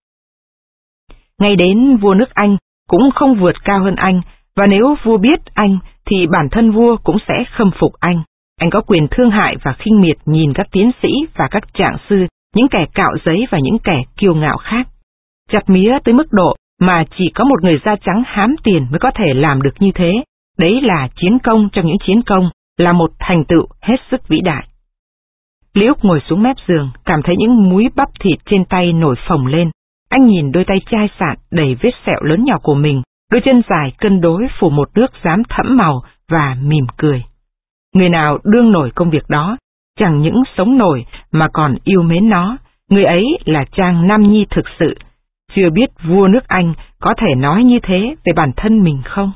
Ngay đến vua nước Anh cũng không vượt cao hơn anh, và nếu vua biết anh, thì bản thân vua cũng sẽ khâm phục anh. Anh có quyền thương hại và khinh miệt nhìn các tiến sĩ và các trạng sư, những kẻ cạo giấy và những kẻ kiêu ngạo khác. Chặt mía tới mức độ mà chỉ có một người da trắng hám tiền mới có thể làm được như thế. Đấy là chiến công trong những chiến công, là một thành tựu hết sức vĩ đại. Lý Úc ngồi xuống mép giường, cảm thấy những múi bắp thịt trên tay nổi phồng lên. Anh nhìn đôi tay chai sạn đầy vết sẹo lớn nhỏ của mình, đôi chân dài cân đối phủ một nước xám thẫm màu và mỉm cười. Người nào đương nổi công việc đó, chẳng những sống nổi mà còn yêu mến nó, người ấy là Trang Nam Nhi thực sự. Chưa biết vua nước Anh có thể nói như thế về bản thân mình không?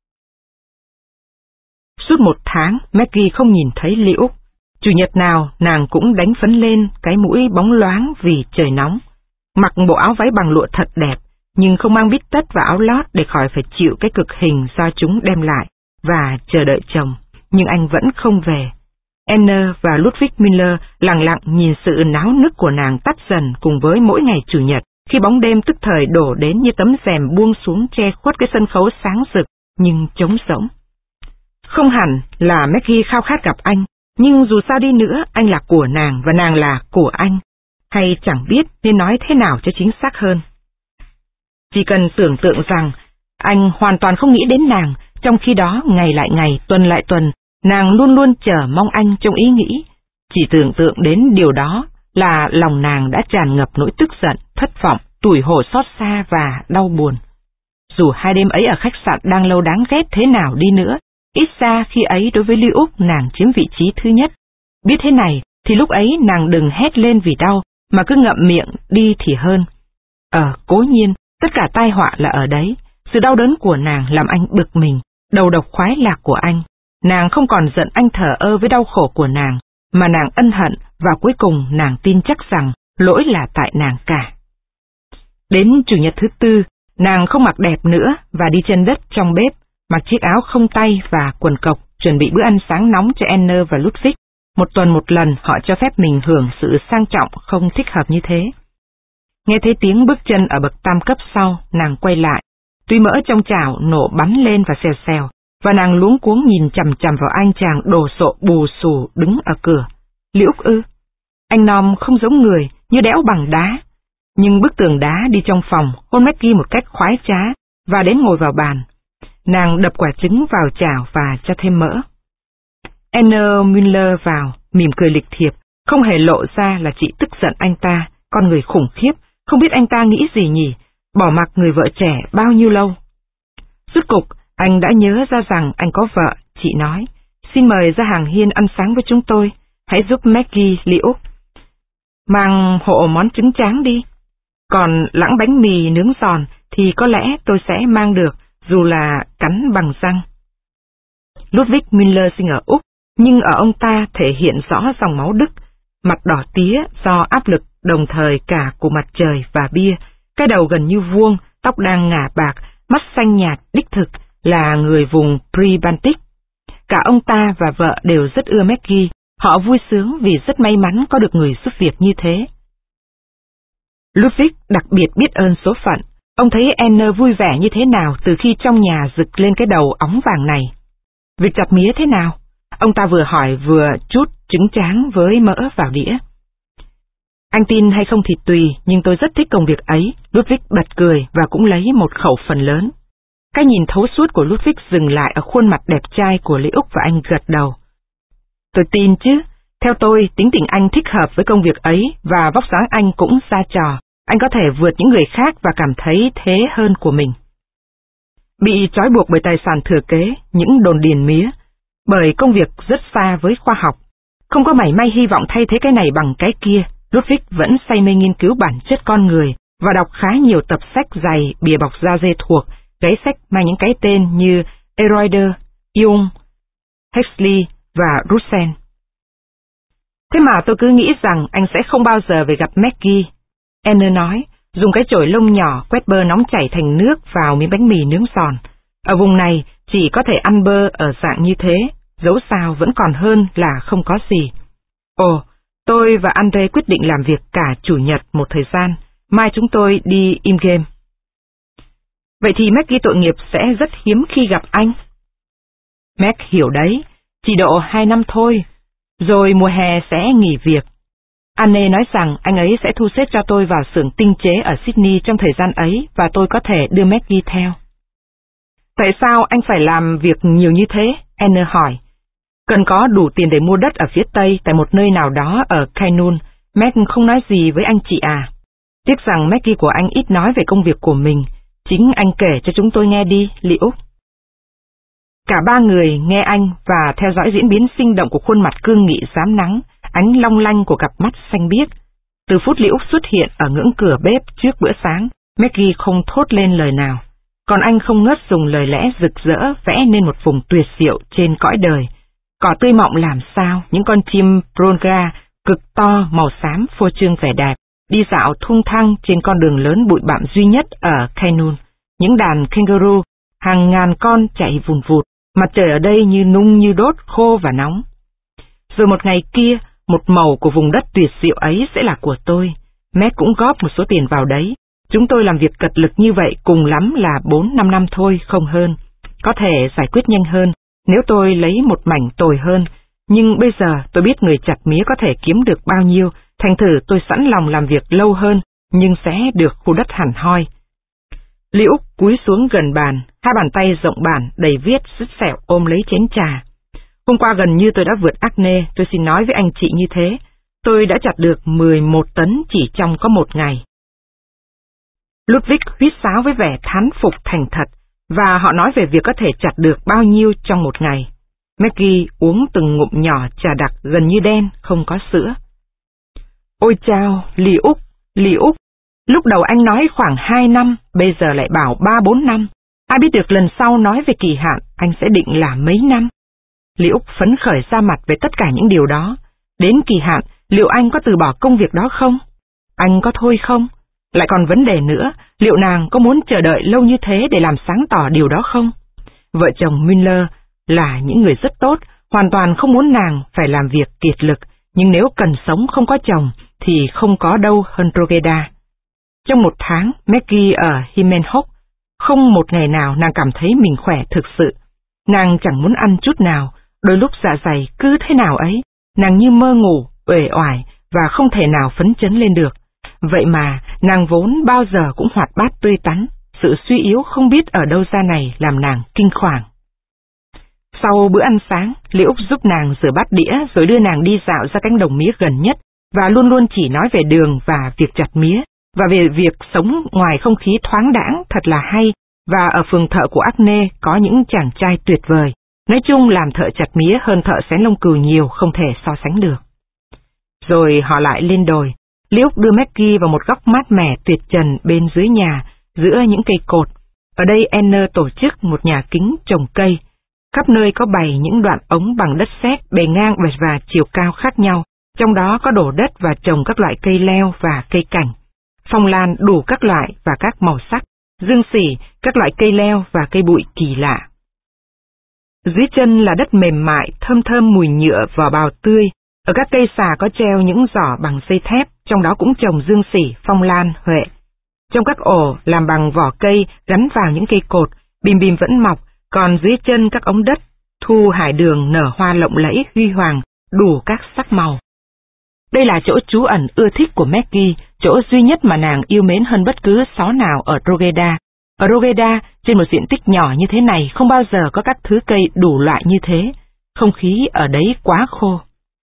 Suốt một tháng, Maggie không nhìn thấy Lý Úc. Chủ nhật nào, nàng cũng đánh phấn lên cái mũi bóng loáng vì trời nóng. Mặc bộ áo váy bằng lụa thật đẹp, nhưng không mang bít tất và áo lót để khỏi phải chịu cái cực hình do chúng đem lại, và chờ đợi chồng. Nhưng anh vẫn không về. Anne và Ludwig Miller lặng lặng nhìn sự náo nức của nàng tắt dần cùng với mỗi ngày chủ nhật, khi bóng đêm tức thời đổ đến như tấm rèm buông xuống che khuất cái sân khấu sáng rực nhưng trống rỗng. Không hẳn là Maggie khao khát gặp anh, nhưng dù sao đi nữa, anh là của nàng và nàng là của anh, hay chẳng biết nên nói thế nào cho chính xác hơn. Chỉ cần tưởng tượng rằng anh hoàn toàn không nghĩ đến nàng, trong khi đó ngày lại ngày, tuần lại tuần, nàng luôn luôn chờ mong anh trong ý nghĩ. Chỉ tưởng tượng đến điều đó là lòng nàng đã tràn ngập nỗi tức giận, thất vọng, tủi hổ xót xa và đau buồn. Dù hai đêm ấy ở khách sạn đang lâu đáng ghét thế nào đi nữa, ít ra khi ấy đối với Lưu Úc nàng chiếm vị trí thứ nhất. Biết thế này thì lúc ấy nàng đừng hét lên vì đau, mà cứ ngậm miệng đi thì hơn. Ờ, cố nhiên, tất cả tai họa là ở đấy. Sự đau đớn của nàng làm anh bực mình, đầu độc khoái lạc của anh. Nàng không còn giận anh thờ ơ với đau khổ của nàng, mà nàng ân hận và cuối cùng nàng tin chắc rằng lỗi là tại nàng cả. Đến chủ nhật thứ tư, nàng không mặc đẹp nữa và đi chân đất trong bếp, mặc chiếc áo không tay và quần cộc, chuẩn bị bữa ăn sáng nóng cho Anne và Ludwig. Một tuần một lần họ cho phép mình hưởng sự sang trọng không thích hợp như thế. Nghe thấy tiếng bước chân ở bậc tam cấp sau, nàng quay lại. Tuy mỡ trong chảo nổ bắn lên và xèo xèo, và nàng luống cuống nhìn chằm chằm vào anh chàng đồ sộ bù xù đứng ở cửa. Liễu ư? Anh Nom không giống người, như đẽo bằng đá. Nhưng bức tường đá đi trong phòng hôn Maggie một cách khoái trá và đến ngồi vào bàn. Nàng đập quả trứng vào chảo và cho thêm mỡ. Anne Müller vào, mỉm cười lịch thiệp, không hề lộ ra là chị tức giận anh ta, con người khủng khiếp, không biết anh ta nghĩ gì nhỉ, bỏ mặc người vợ trẻ bao nhiêu lâu. Rốt cục, anh đã nhớ ra rằng anh có vợ, chị nói, xin mời ra hàng hiên ăn sáng với chúng tôi, hãy giúp Maggie ly Úc. Mang hộ món trứng tráng đi, còn lẵng bánh mì nướng giòn thì có lẽ tôi sẽ mang được, dù là cắn bằng răng. Ludwig Müller sinh ở Úc, nhưng ở ông ta thể hiện rõ dòng máu Đức, mặt đỏ tía do áp lực đồng thời cả của mặt trời và bia, cái đầu gần như vuông, tóc đang ngả bạc, mắt xanh nhạt đích thực là người vùng Pre-Baltic. Cả ông ta và vợ đều rất ưa Maggie, họ vui sướng vì rất may mắn có được người giúp việc như thế. Ludwig đặc biệt biết ơn số phận, ông thấy Anne vui vẻ như thế nào từ khi trong nhà rực lên cái đầu óng vàng này. Việc chặt mía thế nào? Ông ta vừa hỏi vừa trút trứng tráng với mỡ vào đĩa. Anh tin hay không thì tùy, nhưng tôi rất thích công việc ấy. Ludwig bật cười và cũng lấy một khẩu phần lớn. Cái nhìn thấu suốt của Ludwig dừng lại ở khuôn mặt đẹp trai của Lý Úc và anh gật đầu. Tôi tin chứ, theo tôi tính tình anh thích hợp với công việc ấy và vóc dáng anh cũng ra trò. Anh có thể vượt những người khác và cảm thấy thế hơn của mình. Bị trói buộc bởi tài sản thừa kế, những đồn điền mía, bởi công việc rất xa với khoa học. Không có mảy may hy vọng thay thế cái này bằng cái kia, Ludwig vẫn say mê nghiên cứu bản chất con người và đọc khá nhiều tập sách dày bìa bọc da dê thuộc, gáy sách mang những cái tên như Eroider, Jung, Huxley và Russell. Thế mà tôi cứ nghĩ rằng anh sẽ không bao giờ về gặp Maggie. Anne nói, dùng cái chổi lông nhỏ quét bơ nóng chảy thành nước vào miếng bánh mì nướng giòn. Ở vùng này chỉ có thể ăn bơ ở dạng như thế, dẫu sao vẫn còn hơn là không có gì. Ồ, tôi và Andre quyết định làm việc cả chủ nhật một thời gian, mai chúng tôi đi in game. Vậy thì Maggie tội nghiệp sẽ rất hiếm khi gặp anh. Mag hiểu đấy, chỉ độ hai năm thôi, rồi mùa hè sẽ nghỉ việc. Anne nói rằng anh ấy sẽ thu xếp cho tôi vào xưởng tinh chế ở Sydney trong thời gian ấy và tôi có thể đưa Maggie theo. Tại sao anh phải làm việc nhiều như thế? Anne hỏi. Cần có đủ tiền để mua đất ở phía Tây tại một nơi nào đó ở Kainun. Mag không nói gì với anh chị à. Tiếc rằng Maggie của anh ít nói về công việc của mình. Chính anh kể cho chúng tôi nghe đi, Lý Úc. Cả ba người nghe anh và theo dõi diễn biến sinh động của khuôn mặt cương nghị rám nắng, ánh long lanh của cặp mắt xanh biếc. Từ phút Lý Úc xuất hiện ở ngưỡng cửa bếp trước bữa sáng, Maggie không thốt lên lời nào. Còn anh không ngớt dùng lời lẽ rực rỡ vẽ nên một vùng tuyệt diệu trên cõi đời. Cỏ tươi mọng làm sao, những con chim Bronga cực to màu xám phô trương vẻ đẹp, đi dạo thung thăng trên con đường lớn bụi bặm duy nhất ở Kainun. Những đàn kangaroo, hàng ngàn con chạy vùn vụt, mặt trời ở đây như nung như đốt, khô và nóng. Rồi một ngày kia, một màu của vùng đất tuyệt diệu ấy sẽ là của tôi. Matt cũng góp một số tiền vào đấy. Chúng tôi làm việc cật lực như vậy cùng lắm là bốn năm năm thôi, không hơn. Có thể giải quyết nhanh hơn nếu tôi lấy một mảnh tồi hơn, nhưng bây giờ tôi biết người chặt mía có thể kiếm được bao nhiêu, thành thử tôi sẵn lòng làm việc lâu hơn, nhưng sẽ được khu đất hẳn hoi. Lý Úc cúi xuống gần bàn, hai bàn tay rộng bản đầy viết sứt sẹo ôm lấy chén trà. Hôm qua gần như tôi đã vượt acne, tôi xin nói với anh chị như thế. Tôi đã chặt được mười một tấn chỉ trong có một ngày. Ludwig huýt sáo với vẻ thán phục thành thật, và họ nói về việc có thể chặt được bao nhiêu trong một ngày. Maggie uống từng ngụm nhỏ trà đặc gần như đen, không có sữa. Ôi chao, Lý Úc, Lý Úc, lúc đầu anh nói khoảng hai năm, bây giờ lại bảo ba bốn năm. Ai biết được lần sau nói về kỳ hạn, anh sẽ định là mấy năm. Lý Úc phấn khởi ra mặt về tất cả những điều đó. Đến kỳ hạn, liệu anh có từ bỏ công việc đó không? Anh có thôi không? Lại còn vấn đề nữa, liệu nàng có muốn chờ đợi lâu như thế để làm sáng tỏ điều đó không? Vợ chồng Müller là những người rất tốt, hoàn toàn không muốn nàng phải làm việc kiệt lực, nhưng nếu cần sống không có chồng thì không có đâu hơn Drogheda. Trong một tháng, Maggie ở Himenhop, không một ngày nào nàng cảm thấy mình khỏe thực sự. Nàng chẳng muốn ăn chút nào, đôi lúc dạ dày cứ thế nào ấy, nàng như mơ ngủ, uể oải và không thể nào phấn chấn lên được. Vậy mà, Nàng vốn bao giờ cũng hoạt bát tươi tắn, sự suy yếu không biết ở đâu ra này làm nàng kinh hoàng. Sau bữa ăn sáng, Liễu Úc giúp nàng rửa bát đĩa rồi đưa nàng đi dạo ra cánh đồng mía gần nhất, và luôn luôn chỉ nói về đường và việc chặt mía, và về việc sống ngoài không khí thoáng đãng thật là hay, và ở phường thợ của Acne có những chàng trai tuyệt vời. Nói chung làm thợ chặt mía hơn thợ xén lông cừu nhiều, không thể so sánh được. Rồi họ lại lên đồi. Liễu Úc đưa Maggie vào một góc mát mẻ tuyệt trần bên dưới nhà, giữa những cây cột. Ở đây Anne tổ chức một nhà kính trồng cây. Khắp nơi có bày những đoạn ống bằng đất sét bề ngang và chiều cao khác nhau, trong đó có đổ đất và trồng các loại cây leo và cây cảnh. Phong lan đủ các loại và các màu sắc, dương sỉ, các loại cây leo và cây bụi kỳ lạ. Dưới chân là đất mềm mại, thơm thơm mùi nhựa vỏ bào tươi. Ở các cây xà có treo những giỏ bằng dây thép, trong đó cũng trồng dương sỉ, phong lan, huệ. Trong các ổ làm bằng vỏ cây gắn vào những cây cột, bìm bìm vẫn mọc, còn dưới chân các ống đất, thu hải đường nở hoa lộng lẫy huy hoàng, đủ các sắc màu. Đây là chỗ trú ẩn ưa thích của Maggie, chỗ duy nhất mà nàng yêu mến hơn bất cứ xó nào ở Drogheda. Ở Drogheda, trên một diện tích nhỏ như thế này, không bao giờ có các thứ cây đủ loại như thế. Không khí ở đấy quá khô.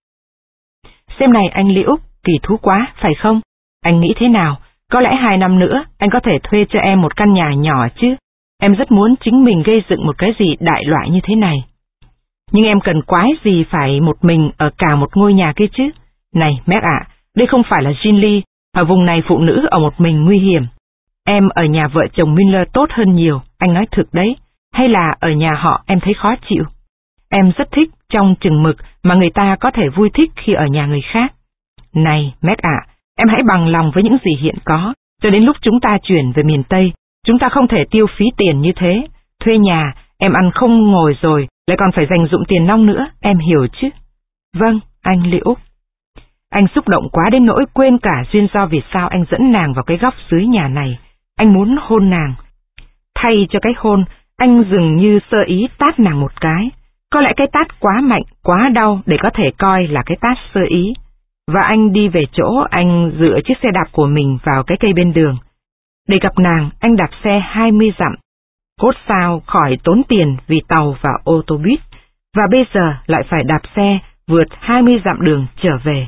Xem này anh Liễu, kỳ thú quá, phải không? Anh nghĩ thế nào? Có lẽ hai năm nữa, anh có thể thuê cho em một căn nhà nhỏ chứ. Em rất muốn chính mình gây dựng một cái gì đại loại như thế này. Nhưng em cần quái gì phải một mình ở cả một ngôi nhà kia chứ? Này, Meg ạ, đây không phải là Ginley, ở vùng này phụ nữ ở một mình nguy hiểm. Em ở nhà vợ chồng Miller tốt hơn nhiều, anh nói thực đấy. Hay là ở nhà họ em thấy khó chịu? Em rất thích trong chừng mực mà người ta có thể vui thích khi ở nhà người khác. Này, Meg ạ, em hãy bằng lòng với những gì hiện có, cho đến lúc chúng ta chuyển về miền Tây. Chúng ta không thể tiêu phí tiền như thế. Thuê nhà, em ăn không ngồi rồi, lại còn phải dành dụm tiền nong nữa, em hiểu chứ? Vâng, anh Liễu. Anh xúc động quá đến nỗi quên cả duyên do vì sao anh dẫn nàng vào cái góc dưới nhà này. Anh muốn hôn nàng. Thay cho cái hôn, anh dường như sơ ý tát nàng một cái. Có lẽ cái tát quá mạnh, quá đau để có thể coi là cái tát sơ ý. Và anh đi về chỗ anh dựa chiếc xe đạp của mình vào cái cây bên đường. Để gặp nàng, anh đạp xe hai mươi dặm. Cốt sao khỏi tốn tiền vì tàu và ô tô buýt, và bây giờ lại phải đạp xe vượt hai mươi dặm đường trở về.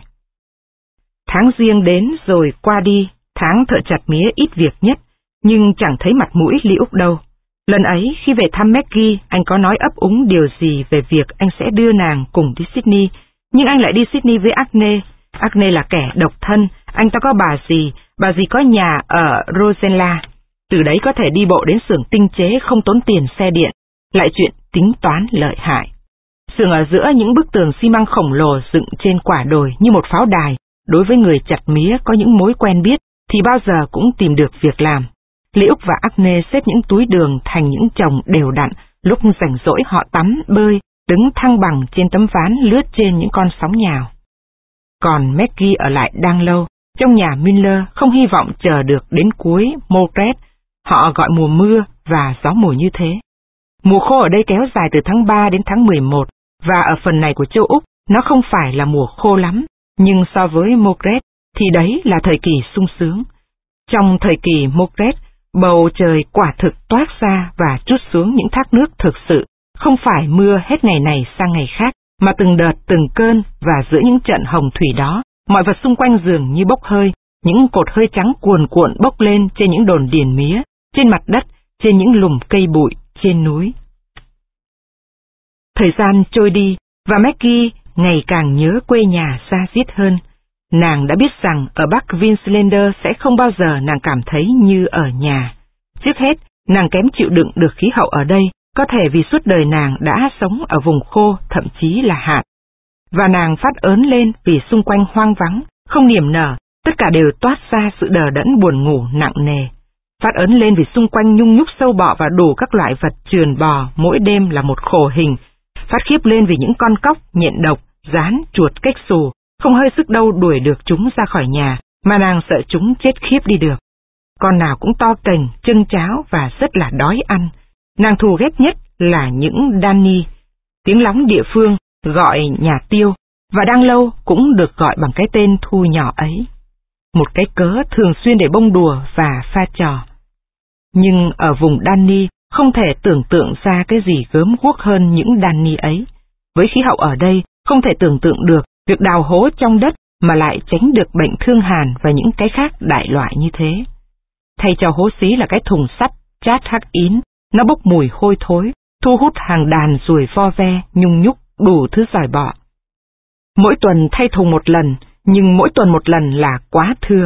Tháng Giêng đến rồi qua đi, tháng thợ chặt mía ít việc nhất, nhưng chẳng thấy mặt mũi Liễu Úc đâu. Lần ấy khi về thăm Maggie, anh có nói ấp úng điều gì về việc anh sẽ đưa nàng cùng đi Sydney, nhưng anh lại đi Sydney với Acne. Acne là kẻ độc thân, anh ta có bà dì, bà dì có nhà ở Rosella. Từ đấy có thể đi bộ đến xưởng tinh chế không tốn tiền xe điện, lại chuyện tính toán lợi hại. Xưởng ở giữa những bức tường xi măng khổng lồ dựng trên quả đồi như một pháo đài, đối với người chặt mía có những mối quen biết thì bao giờ cũng tìm được việc làm. Liễu và Acne xếp những túi đường thành những chồng đều đặn, lúc rảnh rỗi họ tắm, bơi, đứng thăng bằng trên tấm ván lướt trên những con sóng nhào. Còn Maggie ở lại đang lâu, trong nhà Miller không hy vọng chờ được đến cuối Mordred, họ gọi mùa mưa và gió mùa như thế. Mùa khô ở đây kéo dài từ tháng ba đến tháng mười một, và ở phần này của châu Úc nó không phải là mùa khô lắm, nhưng so với Mordred thì đấy là thời kỳ sung sướng. Trong thời kỳ Mordred, bầu trời quả thực toát ra và trút xuống những thác nước thực sự, không phải mưa hết ngày này sang ngày khác, mà từng đợt từng cơn, và giữa những trận hồng thủy đó, mọi vật xung quanh dường như bốc hơi, những cột hơi trắng cuồn cuộn bốc lên trên những đồn điền mía, trên mặt đất, trên những lùm cây bụi, trên núi. Thời gian trôi đi, và Maggie ngày càng nhớ quê nhà xa diết hơn. Nàng đã biết rằng ở Bắc Vinslander sẽ không bao giờ nàng cảm thấy như ở nhà. Trước hết, nàng kém chịu đựng được khí hậu ở đây, có thể vì suốt đời nàng đã sống ở vùng khô, thậm chí là hạn. Và nàng phát ớn lên vì xung quanh hoang vắng, không niềm nở, tất cả đều toát ra sự đờ đẫn buồn ngủ nặng nề. Phát ớn lên vì xung quanh nhung nhúc sâu bọ và đủ các loại vật trườn bò, mỗi đêm là một khổ hình. Phát khiếp lên vì những con cóc, nhện độc, gián, chuột, cách xù, không hơi sức đâu đuổi được chúng ra khỏi nhà, mà nàng sợ chúng chết khiếp đi được. Con nào cũng to cành, chân cháo và rất là đói ăn. Nàng thù ghét nhất là những Danny, tiếng lóng địa phương gọi nhà tiêu, và đang lâu cũng được gọi bằng cái tên thu nhỏ ấy. một cái cớ thường xuyên để bông đùa và pha trò. Nhưng ở vùng Danny không thể tưởng tượng ra cái gì gớm ghuốc hơn những Danny ấy. Với khí hậu ở đây, không thể tưởng tượng được việc đào hố trong đất mà lại tránh được bệnh thương hàn và những cái khác đại loại như thế. Thay cho hố xí là cái thùng sắt chát hắc ín, nó bốc mùi hôi thối, thu hút hàng đàn ruồi vo ve, nhung nhúc, đủ thứ giỏi bọ. Mỗi tuần thay thùng một lần, nhưng mỗi tuần một lần là quá thưa.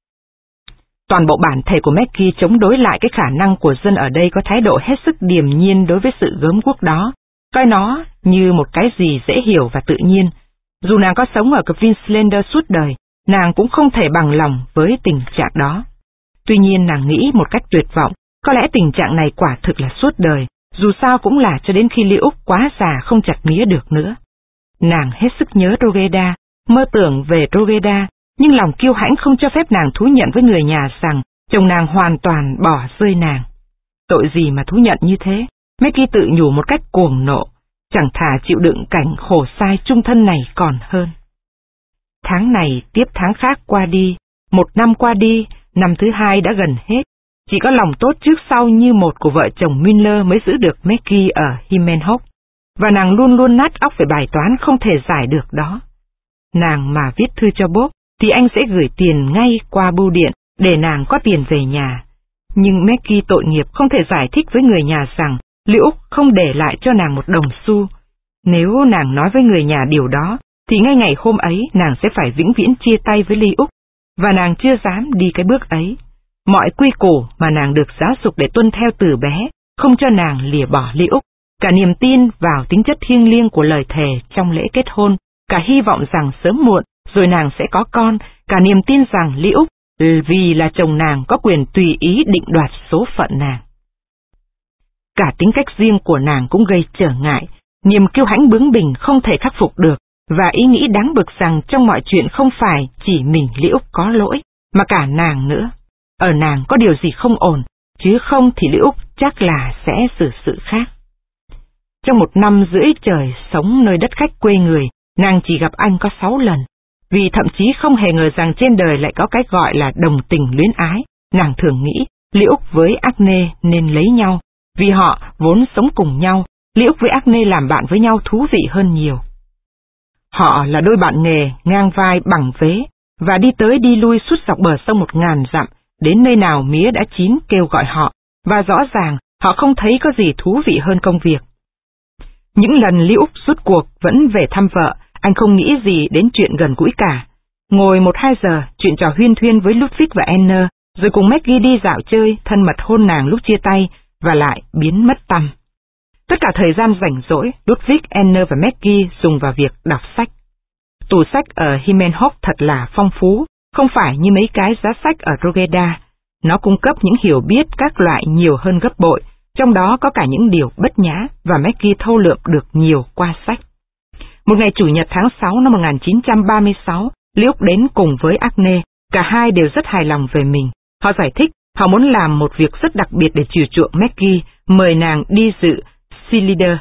Toàn bộ bản thể của Maggie chống đối lại cái khả năng của dân ở đây có thái độ hết sức điềm nhiên đối với sự gớm ghuốc đó, coi nó như một cái gì dễ hiểu và tự nhiên. Dù nàng có sống ở Queenslander suốt đời, nàng cũng không thể bằng lòng với tình trạng đó. Tuy nhiên nàng nghĩ một cách tuyệt vọng, có lẽ tình trạng này quả thực là suốt đời, dù sao cũng là cho đến khi Li Úc quá già không chặt mía được nữa. Nàng hết sức nhớ Rogeda, mơ tưởng về Rogeda, nhưng lòng kiêu hãnh không cho phép nàng thú nhận với người nhà rằng chồng nàng hoàn toàn bỏ rơi nàng. Tội gì mà thú nhận như thế? Maggie tự nhủ một cách cuồng nộ, chẳng thà chịu đựng cảnh khổ sai chung thân này còn hơn. Tháng này tiếp tháng khác qua đi, một năm qua đi, năm thứ hai đã gần hết. Chỉ có lòng tốt trước sau như một của vợ chồng Miller mới giữ được Maggie ở Himenhop, và nàng luôn luôn nát óc về bài toán không thể giải được đó. Nàng mà viết thư cho Bob thì anh sẽ gửi tiền ngay qua bưu điện để nàng có tiền về nhà. Nhưng Maggie tội nghiệp không thể giải thích với người nhà rằng Li Úc không để lại cho nàng một đồng xu. Nếu nàng nói với người nhà điều đó, thì ngay ngày hôm ấy nàng sẽ phải vĩnh viễn chia tay với Li Úc, và nàng chưa dám đi cái bước ấy. Mọi quy củ mà nàng được giáo dục để tuân theo từ bé, không cho nàng lìa bỏ Li Úc, cả niềm tin vào tính chất thiêng liêng của lời thề trong lễ kết hôn, cả hy vọng rằng sớm muộn rồi nàng sẽ có con, cả niềm tin rằng Li Úc vì là chồng nàng có quyền tùy ý định đoạt số phận nàng. Cả tính cách riêng của nàng cũng gây trở ngại, niềm kiêu hãnh bướng bỉnh không thể khắc phục được, và ý nghĩ đáng bực rằng trong mọi chuyện không phải chỉ mình Li Úc có lỗi, mà cả nàng nữa. Ở nàng có điều gì không ổn, chứ không thì Li Úc chắc là sẽ xử sự khác. Trong một năm rưỡi trời sống nơi đất khách quê người, nàng chỉ gặp anh có sáu lần. Vì thậm chí không hề ngờ rằng trên đời lại có cái gọi là đồng tình luyến ái, nàng thường nghĩ Li Úc với Agnes nên lấy nhau, vì họ vốn sống cùng nhau, Li Úc với Agnes làm bạn với nhau thú vị hơn nhiều. Họ là đôi bạn nghề ngang vai bằng vế, và đi tới đi lui suốt dọc bờ sông một ngàn dặm, đến nơi nào mía đã chín kêu gọi họ, và rõ ràng họ không thấy có gì thú vị hơn công việc. Những lần Li Úc rút cuộc vẫn về thăm vợ, anh không nghĩ gì đến chuyện gần gũi cả. Ngồi một hai giờ, chuyện trò huyên thuyên với Ludwig và Anne, rồi cùng Maggie đi dạo chơi, thân mật hôn nàng lúc chia tay, và lại biến mất tăm. Tất cả thời gian rảnh rỗi, Ludwig, Anne và Maggie dùng vào việc đọc sách. Tủ sách ở Himenhop thật là phong phú, không phải như mấy cái giá sách ở Rogeda. Nó cung cấp những hiểu biết các loại nhiều hơn gấp bội, trong đó có cả những điều bất nhã, và Maggie thâu lượm được nhiều qua sách. Một ngày Chủ nhật tháng sáu năm một nghìn chín trăm ba mươi sáu, Li Úc đến cùng với Agnes, cả hai đều rất hài lòng về mình. Họ giải thích họ muốn làm một việc rất đặc biệt để chiều chuộng Maggie, mời nàng đi dự Cylinder.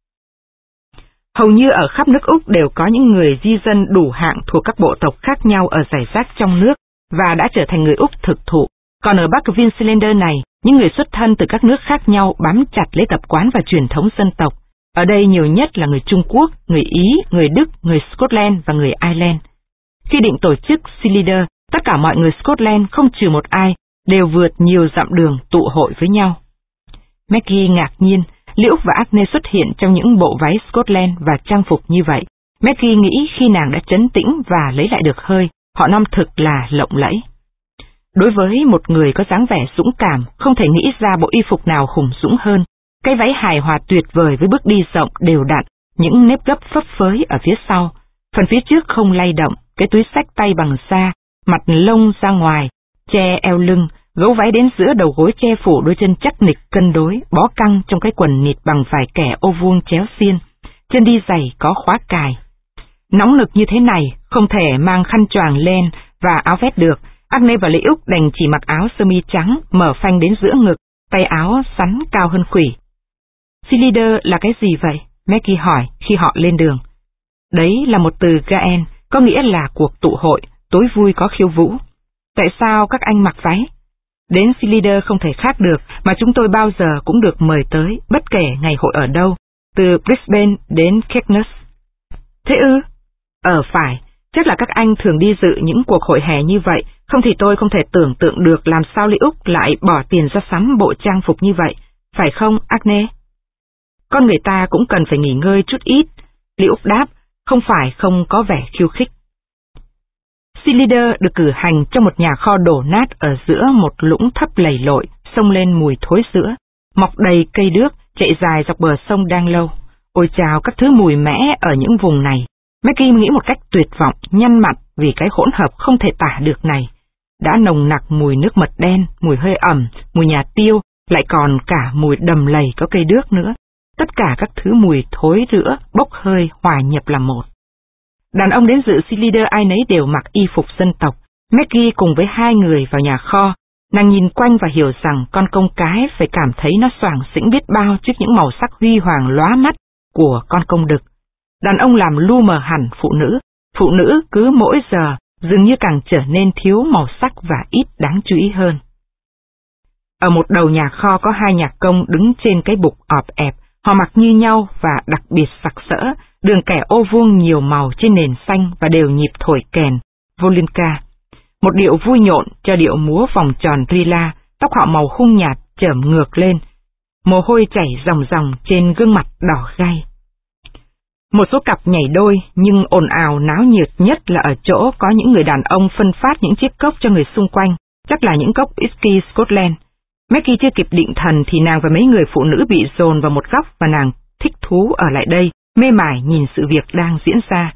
Hầu như ở khắp nước Úc đều có những người di dân đủ hạng thuộc các bộ tộc khác nhau ở rải rác trong nước và đã trở thành người Úc thực thụ. Còn ở Bắc Queenslander này, những người xuất thân từ các nước khác nhau bám chặt lấy tập quán và truyền thống dân tộc. Ở đây nhiều nhất là người Trung Quốc, người Ý, người Đức, người Scotland và người Ireland. Khi định tổ chức Cylinder, tất cả mọi người Scotland không trừ một ai đều vượt nhiều dặm đường tụ hội với nhau. Maggie ngạc nhiên, Li Úc và Agnes xuất hiện trong những bộ váy Scotland và trang phục như vậy. Maggie nghĩ khi nàng đã trấn tĩnh và lấy lại được hơi, họ năm thực là lộng lẫy. Đối với một người có dáng vẻ dũng cảm, không thể nghĩ ra bộ y phục nào hùng dũng hơn. Cái váy hài hòa tuyệt vời với bước đi rộng đều đặn, những nếp gấp phấp phới ở phía sau, phần phía trước không lay động, cái túi xách tay bằng da, mặt lông ra ngoài, che eo lưng, gấu váy đến giữa đầu gối che phủ đôi chân chắc nịch cân đối, bó căng trong cái quần nịt bằng vải kẻ ô vuông chéo xiên, chân đi giày có khóa cài. Nóng nực như thế này, không thể mang khăn choàng lên và áo vest được. Agnes và Li Úc đành chỉ mặc áo sơ mi trắng, mở phanh đến giữa ngực, tay áo sắn cao hơn khuỷu. Cylinder là cái gì vậy? Maggie hỏi khi họ lên đường. Đấy là một từ Gael, có nghĩa là cuộc tụ hội, tối vui có khiêu vũ. Tại sao các anh mặc váy? Đến Cylinder không thể khác được, mà chúng tôi bao giờ cũng được mời tới, bất kể ngày hội ở đâu, từ Brisbane đến Caithness. Thế ư? Ờ phải, chắc là các anh thường đi dự những cuộc hội hè như vậy, không thì tôi không thể tưởng tượng được làm sao Lý Úc lại bỏ tiền ra sắm bộ trang phục như vậy, phải không, Agnes? Con người ta cũng cần phải nghỉ ngơi chút ít, Lý Úc đáp, không phải không có vẻ khiêu khích. Cylinder được cử hành trong một nhà kho đổ nát ở giữa một lũng thấp lầy lội, xông lên mùi thối sữa, mọc đầy cây đước, chạy dài dọc bờ sông đang lâu. Ôi chào các thứ mùi mẽ ở những vùng này. Maggie nghĩ một cách tuyệt vọng, nhăn mặt vì cái hỗn hợp không thể tả được này. Đã nồng nặc mùi nước mật đen, mùi hơi ẩm, mùi nhà tiêu, lại còn cả mùi đầm lầy có cây đước nữa. Tất cả các thứ mùi thối rữa, bốc hơi, hòa nhập làm một. Đàn ông đến dự Cylinder ai nấy đều mặc y phục dân tộc. Maggie cùng với hai người vào nhà kho. Nàng nhìn quanh và hiểu rằng con công cái phải cảm thấy nó xoàng xĩnh biết bao trước những màu sắc huy hoàng lóa mắt của con công đực. Đàn ông làm lu mờ hẳn phụ nữ. Phụ nữ cứ mỗi giờ dường như càng trở nên thiếu màu sắc và ít đáng chú ý hơn. Ở một đầu nhà kho có hai nhạc công đứng trên cái bục ọp ẹp. Họ mặc như nhau và đặc biệt sặc sỡ, đường kẻ ô vuông nhiều màu trên nền xanh và đều nhịp thổi kèn, Volinka. Một điệu vui nhộn cho điệu múa vòng tròn Rila, tóc họ màu hung nhạt chởm ngược lên, mồ hôi chảy ròng ròng trên gương mặt đỏ gay. Một số cặp nhảy đôi nhưng ồn ào náo nhiệt nhất là ở chỗ có những người đàn ông phân phát những chiếc cốc cho người xung quanh, chắc là những cốc whisky Scotland. Maggie chưa kịp định thần thì nàng và mấy người phụ nữ bị dồn vào một góc và nàng thích thú ở lại đây, mê mải nhìn sự việc đang diễn ra.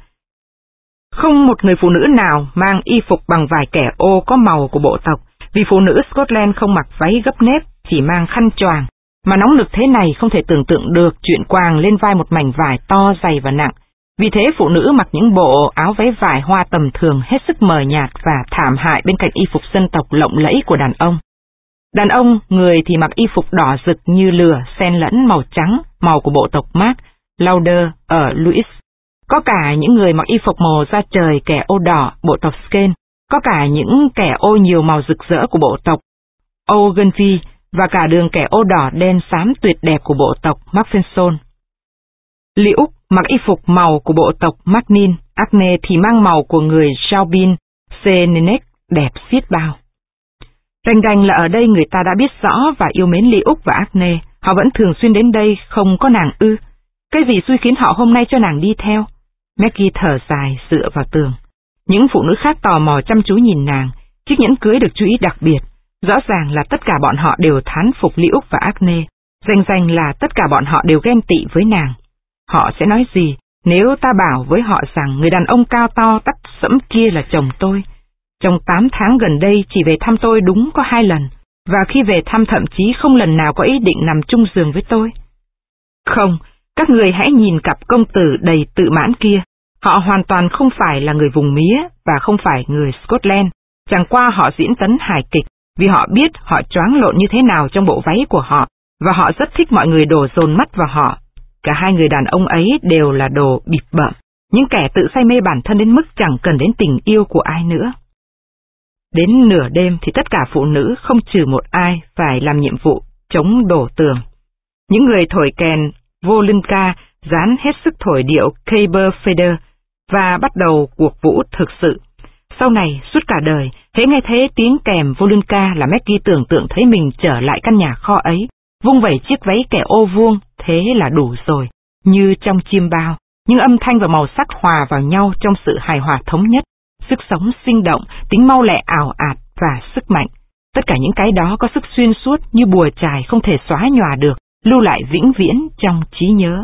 Không một người phụ nữ nào mang y phục bằng vải kẻ ô có màu của bộ tộc, vì phụ nữ Scotland không mặc váy gấp nếp, chỉ mang khăn choàng, mà nóng nực thế này không thể tưởng tượng được chuyện quàng lên vai một mảnh vải to dày và nặng. Vì thế phụ nữ mặc những bộ áo váy vải hoa tầm thường hết sức mờ nhạt và thảm hại bên cạnh y phục dân tộc lộng lẫy của đàn ông. Đàn ông, người thì mặc y phục đỏ rực như lửa, xen lẫn màu trắng, màu của bộ tộc Mark Lauder ở Louis. Có cả những người mặc y phục màu da trời kẻ ô đỏ, bộ tộc Skene. Có cả những kẻ ô nhiều màu rực rỡ của bộ tộc Ogilvy và cả đường kẻ ô đỏ đen xám tuyệt đẹp của bộ tộc Macpherson. Lý Úc mặc y phục màu của bộ tộc Macnin, Agnes thì mang màu của người Jaubin, Senenek đẹp xiết bao. Rành rành là ở đây người ta đã biết rõ và yêu mến Lý Úc và Agnes, họ vẫn thường xuyên đến đây, không có nàng ư. Cái gì xui khiến họ hôm nay cho nàng đi theo? Maggie thở dài dựa vào tường. Những phụ nữ khác tò mò chăm chú nhìn nàng, chiếc nhẫn cưới được chú ý đặc biệt. Rõ ràng là tất cả bọn họ đều thán phục Lý Úc và Agnes, rành rành là tất cả bọn họ đều ghen tị với nàng. Họ sẽ nói gì nếu ta bảo với họ rằng người đàn ông cao to tắt sẫm kia là chồng tôi? Trong tám tháng gần đây chỉ về thăm tôi đúng có hai lần, và khi về thăm thậm chí không lần nào có ý định nằm chung giường với tôi. Không, các người hãy nhìn cặp công tử đầy tự mãn kia. Họ hoàn toàn không phải là người vùng mía và không phải người Scotland. Chẳng qua họ diễn tấn hài kịch vì họ biết họ choáng lộn như thế nào trong bộ váy của họ, và họ rất thích mọi người đổ dồn mắt vào họ. Cả hai người đàn ông ấy đều là đồ bịp bợm, những kẻ tự say mê bản thân đến mức chẳng cần đến tình yêu của ai nữa. Đến nửa đêm thì tất cả phụ nữ không trừ một ai phải làm nhiệm vụ chống đổ tường. Những người thổi kèn Volinka dán hết sức thổi điệu Caber Feather và bắt đầu cuộc vũ thực sự. Sau này, suốt cả đời, hễ nghe thấy tiếng kèm Volinka là Maggie tưởng tượng thấy mình trở lại căn nhà kho ấy, vung vẩy chiếc váy kẻ ô vuông, thế là đủ rồi, như trong chiêm bao, những âm thanh và màu sắc hòa vào nhau trong sự hài hòa thống nhất, sức sống sinh động, tính mau lẹ ảo ạt và sức mạnh. Tất cả những cái đó có sức xuyên suốt như bùa chài không thể xóa nhòa được, lưu lại vĩnh viễn trong trí nhớ.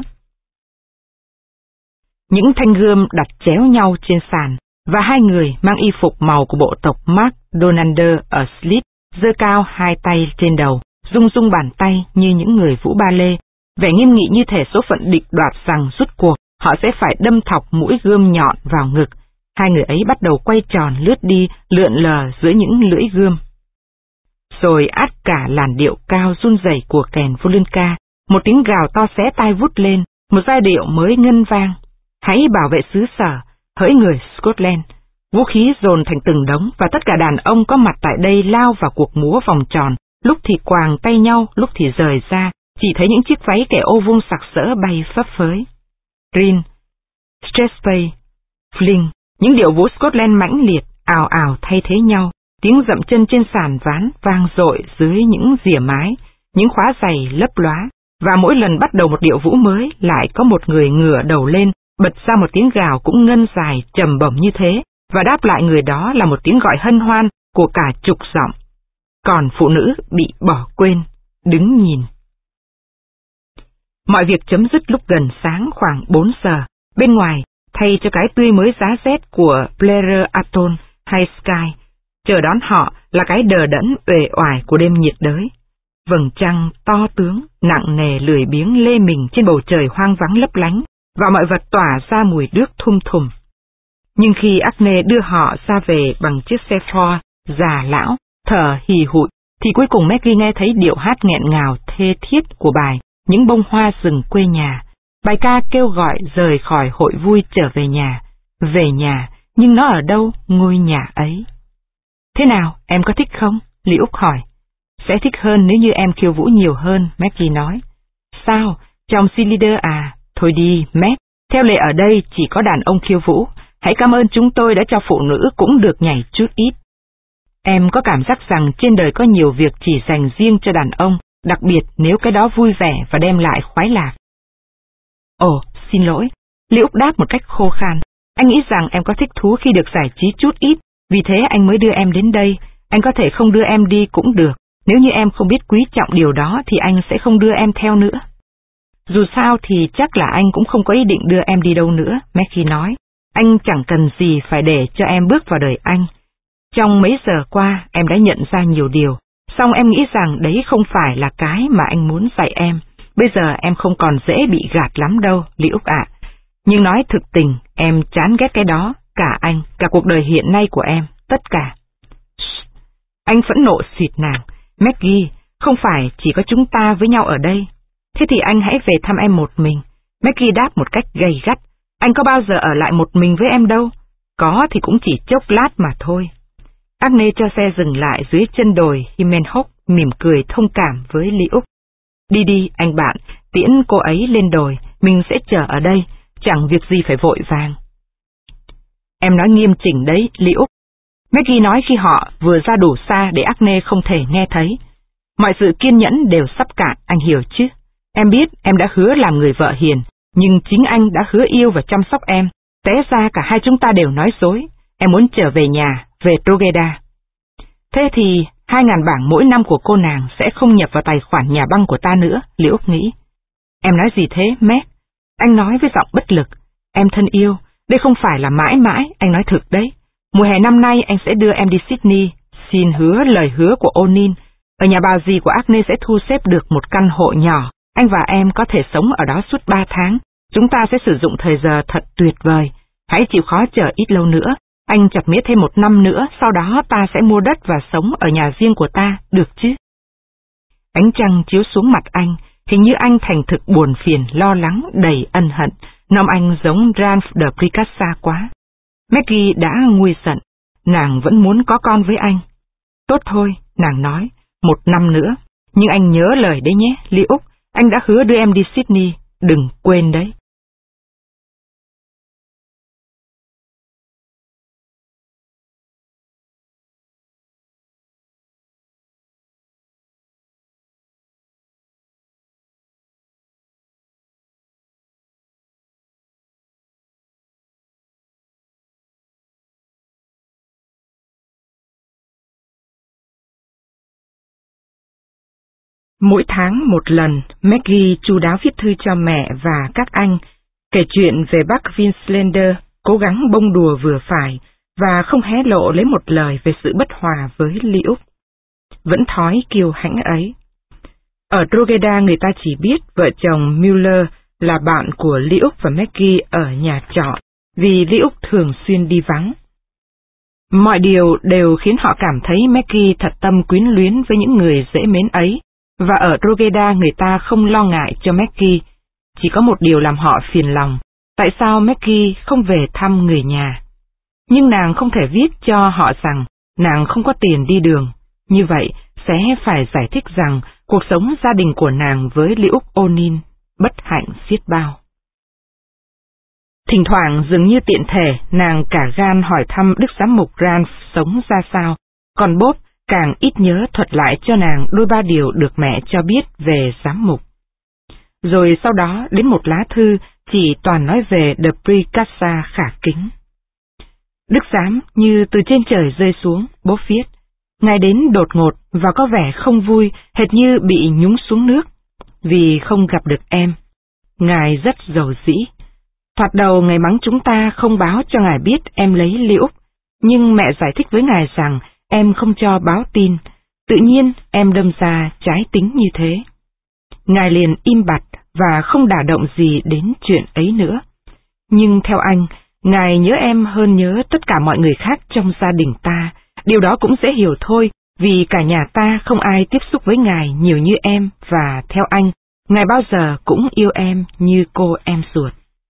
Những thanh gươm đặt chéo nhau trên sàn, và hai người mang y phục màu của bộ tộc Mark Donander ở Slit, giơ cao hai tay trên đầu, rung rung bàn tay như những người vũ ba lê, vẻ nghiêm nghị như thể số phận định đoạt rằng rút cuộc họ sẽ phải đâm thọc mũi gươm nhọn vào ngực. Hai người ấy bắt đầu quay tròn lướt đi, lượn lờ giữa những lưỡi gươm. Rồi át cả làn điệu cao run rẩy của kèn Volinka, một tiếng gào to xé tai vút lên, một giai điệu mới ngân vang. Hãy bảo vệ xứ sở, hỡi người Scotland. Vũ khí dồn thành từng đống và tất cả đàn ông có mặt tại đây lao vào cuộc múa vòng tròn, lúc thì quàng tay nhau, lúc thì rời ra, chỉ thấy những chiếc váy kẻ ô vuông sặc sỡ bay phấp phới. Rin, Strathspey, Fling, những điệu vũ Scotland mãnh liệt, ào ào thay thế nhau, tiếng dậm chân trên sàn ván vang dội dưới những rìa mái, những khóa giày lấp lóa, và mỗi lần bắt đầu một điệu vũ mới lại có một người ngửa đầu lên, bật ra một tiếng gào cũng ngân dài trầm bổng như thế, và đáp lại người đó là một tiếng gọi hân hoan của cả chục giọng. Còn phụ nữ bị bỏ quên, đứng nhìn. Mọi việc chấm dứt lúc gần sáng khoảng bốn giờ. Bên ngoài, thay cho cái tươi mới giá rét của Blair Atholl hay Skye, chờ đón họ là cái đờ đẫn uể oải của đêm nhiệt đới. Vầng trăng to tướng, nặng nề lười biếng lê mình trên bầu trời hoang vắng lấp lánh, và mọi vật tỏa ra mùi nước thum thùm. Nhưng khi Agnes đưa họ ra về bằng chiếc xe Ford già lão, thở hì hụi, thì cuối cùng Maggie nghe thấy điệu hát nghẹn ngào thê thiết của bài Những bông hoa rừng quê nhà. Bài ca kêu gọi rời khỏi hội vui trở về nhà. Về nhà, nhưng nó ở đâu ngôi nhà ấy? Thế nào, em có thích không? Lý Úc hỏi. Sẽ thích hơn nếu như em khiêu vũ nhiều hơn, Maggie nói. Sao? Chồng cheerleader à? Thôi đi, Mac. Theo lệ ở đây chỉ có đàn ông khiêu vũ. Hãy cảm ơn chúng tôi đã cho phụ nữ cũng được nhảy chút ít. Em có cảm giác rằng trên đời có nhiều việc chỉ dành riêng cho đàn ông, đặc biệt nếu cái đó vui vẻ và đem lại khoái lạc. Ồ, xin lỗi. Lý Úc đáp một cách khô khan. Anh nghĩ rằng em có thích thú khi được giải trí chút ít, vì thế anh mới đưa em đến đây. Anh có thể không đưa em đi cũng được. Nếu như em không biết quý trọng điều đó thì anh sẽ không đưa em theo nữa. Dù sao thì chắc là anh cũng không có ý định đưa em đi đâu nữa, Maggie nói. Anh chẳng cần gì phải để cho em bước vào đời anh. Trong mấy giờ qua em đã nhận ra nhiều điều, song em nghĩ rằng đấy không phải là cái mà anh muốn dạy em. Bây giờ em không còn dễ bị gạt lắm đâu, Lý Úc ạ. Nhưng nói thực tình, em chán ghét cái đó, cả anh, cả cuộc đời hiện nay của em, tất cả. Shh. Anh phẫn nộ xịt nàng. Maggie, không phải chỉ có chúng ta với nhau ở đây. Thế thì anh hãy về thăm em một mình. Maggie đáp một cách gay gắt. Anh có bao giờ ở lại một mình với em đâu. Có thì cũng chỉ chốc lát mà thôi. Agnes cho xe dừng lại dưới chân đồi Himenhok, mỉm cười thông cảm với Lý Úc. Đi đi, anh bạn, tiễn cô ấy lên đồi, mình sẽ chờ ở đây, chẳng việc gì phải vội vàng. Em nói nghiêm chỉnh đấy, Lý Úc. Maggie nói khi họ vừa ra đủ xa để Agnes không thể nghe thấy. Mọi sự kiên nhẫn đều sắp cạn, anh hiểu chứ. Em biết em đã hứa làm người vợ hiền, nhưng chính anh đã hứa yêu và chăm sóc em. Té ra cả hai chúng ta đều nói dối. Em muốn trở về nhà, về Drogheda. Thế thì hai ngàn bảng mỗi năm của cô nàng sẽ không nhập vào tài khoản nhà băng của ta nữa, Lý Úc nghĩ. Em nói gì thế, Mac? Anh nói với giọng bất lực. Em thân yêu, đây không phải là mãi mãi, anh nói thực đấy. Mùa hè năm nay anh sẽ đưa em đi Sydney, xin hứa lời hứa của O'Neill. Ở nhà bà dì của Agnes sẽ thu xếp được một căn hộ nhỏ, anh và em có thể sống ở đó suốt ba tháng. Chúng ta sẽ sử dụng thời giờ thật tuyệt vời. Hãy chịu khó chờ ít lâu nữa. Anh chặt mía thêm một năm nữa, sau đó ta sẽ mua đất và sống ở nhà riêng của ta, được chứ? Ánh trăng chiếu xuống mặt anh, hình như anh thành thực buồn phiền, lo lắng, đầy ân hận. Nom anh giống Ralph de Picassa quá. Maggie đã nguôi giận, nàng vẫn muốn có con với anh. Tốt thôi, nàng nói, một năm nữa. Nhưng anh nhớ lời đấy nhé, Lý Úc, anh đã hứa đưa em đi Sydney, đừng quên đấy. Mỗi tháng một lần, Maggie chu đáo viết thư cho mẹ và các anh, kể chuyện về bác Vinslander, cố gắng bông đùa vừa phải, và không hé lộ lấy một lời về sự bất hòa với Lý Úc. Vẫn thói kiêu hãnh ấy. Ở Drogheda người ta chỉ biết vợ chồng Mueller là bạn của Lý Úc và Maggie ở nhà trọ, vì Lý Úc thường xuyên đi vắng. Mọi điều đều khiến họ cảm thấy Maggie thật tâm quyến luyến với những người dễ mến ấy, và ở Drogheda người ta không lo ngại cho Maggie. Chỉ có một điều làm họ phiền lòng, tại sao Maggie không về thăm người nhà? Nhưng nàng không thể viết cho họ rằng nàng không có tiền đi đường. Như vậy sẽ phải giải thích rằng cuộc sống gia đình của nàng với Liễu Onin bất hạnh xiết bao. Thỉnh thoảng dường như tiện thể, nàng cả gan hỏi thăm Đức Giám mục Ranf sống ra sao, còn Bob càng ít nhớ thuật lại cho nàng đôi ba điều được mẹ cho biết về giám mục. Rồi sau đó đến một lá thư chỉ toàn nói về The Precassa khả kính. Đức Giám như từ trên trời rơi xuống, Bob viết, Ngài đến đột ngột và có vẻ không vui, hệt như bị nhúng xuống nước, vì không gặp được em. Ngài rất giàu dĩ. Thoạt đầu Ngài mắng chúng ta không báo cho Ngài biết em lấy Liễu, nhưng mẹ giải thích với Ngài rằng em không cho báo tin, tự nhiên em đâm ra trái tính như thế. Ngài liền im bặt và không đả động gì đến chuyện ấy nữa. Nhưng theo anh, Ngài nhớ em hơn nhớ tất cả mọi người khác trong gia đình ta, điều đó cũng dễ hiểu thôi, vì cả nhà ta không ai tiếp xúc với Ngài nhiều như em, và theo anh, Ngài bao giờ cũng yêu em như cô em ruột.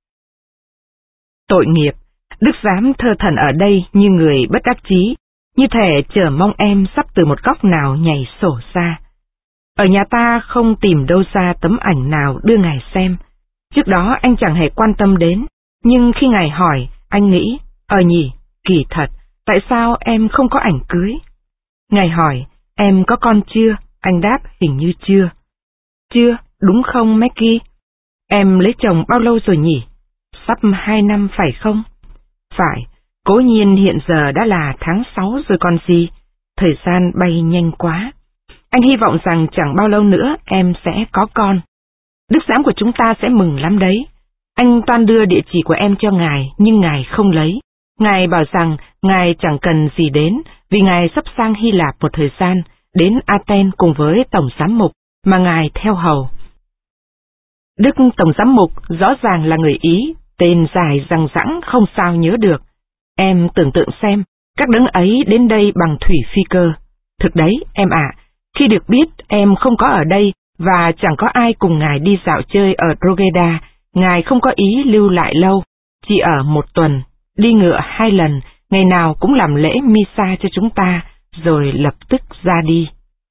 Tội nghiệp, Đức Giám thơ thần ở đây như người bất đắc chí, như thể chờ mong em sắp từ một góc nào nhảy sổ ra. Ở nhà ta không tìm đâu ra tấm ảnh nào đưa Ngài xem. Trước đó anh chẳng hề quan tâm đến, nhưng khi Ngài hỏi, anh nghĩ, ờ nhỉ, kỳ thật, tại sao em không có ảnh cưới? Ngài hỏi, em có con chưa? Anh đáp, hình như chưa. Chưa, đúng không Maggie? Em lấy chồng bao lâu rồi nhỉ? Sắp hai năm phải không? Phải, cố nhiên hiện giờ đã là tháng sáu rồi còn gì. Thời gian bay nhanh quá. Anh hy vọng rằng chẳng bao lâu nữa em sẽ có con. Đức Giám của chúng ta sẽ mừng lắm đấy. Anh toan đưa địa chỉ của em cho Ngài, nhưng Ngài không lấy. Ngài bảo rằng Ngài chẳng cần gì đến, vì Ngài sắp sang Hy Lạp một thời gian, đến Athens cùng với Tổng Giám mục, mà Ngài theo hầu. Đức Tổng Giám mục rõ ràng là người Ý, tên dài răng rẵng không sao nhớ được. Em tưởng tượng xem, các đấng ấy đến đây bằng thủy phi cơ. Thực đấy, em ạ, khi được biết em không có ở đây và chẳng có ai cùng Ngài đi dạo chơi ở Drogheda, Ngài không có ý lưu lại lâu, chỉ ở một tuần, đi ngựa hai lần, ngày nào cũng làm lễ Misa cho chúng ta, rồi lập tức ra đi.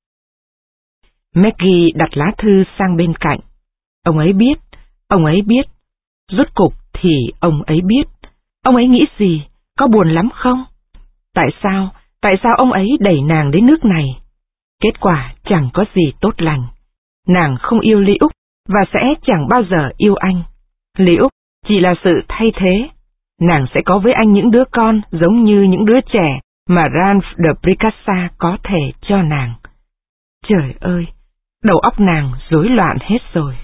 Maggie đặt lá thư sang bên cạnh. Ông ấy biết, ông ấy biết. Rốt cục thì ông ấy biết. Ông ấy nghĩ gì? Có buồn lắm không? Tại sao? Tại sao ông ấy đẩy nàng đến nước này? Kết quả chẳng có gì tốt lành. Nàng không yêu Liễu và sẽ chẳng bao giờ yêu anh. Liễu chỉ là sự thay thế. Nàng sẽ có với anh những đứa con giống như những đứa trẻ mà Ranf de Precassa có thể cho nàng. Trời ơi, đầu óc nàng rối loạn hết rồi.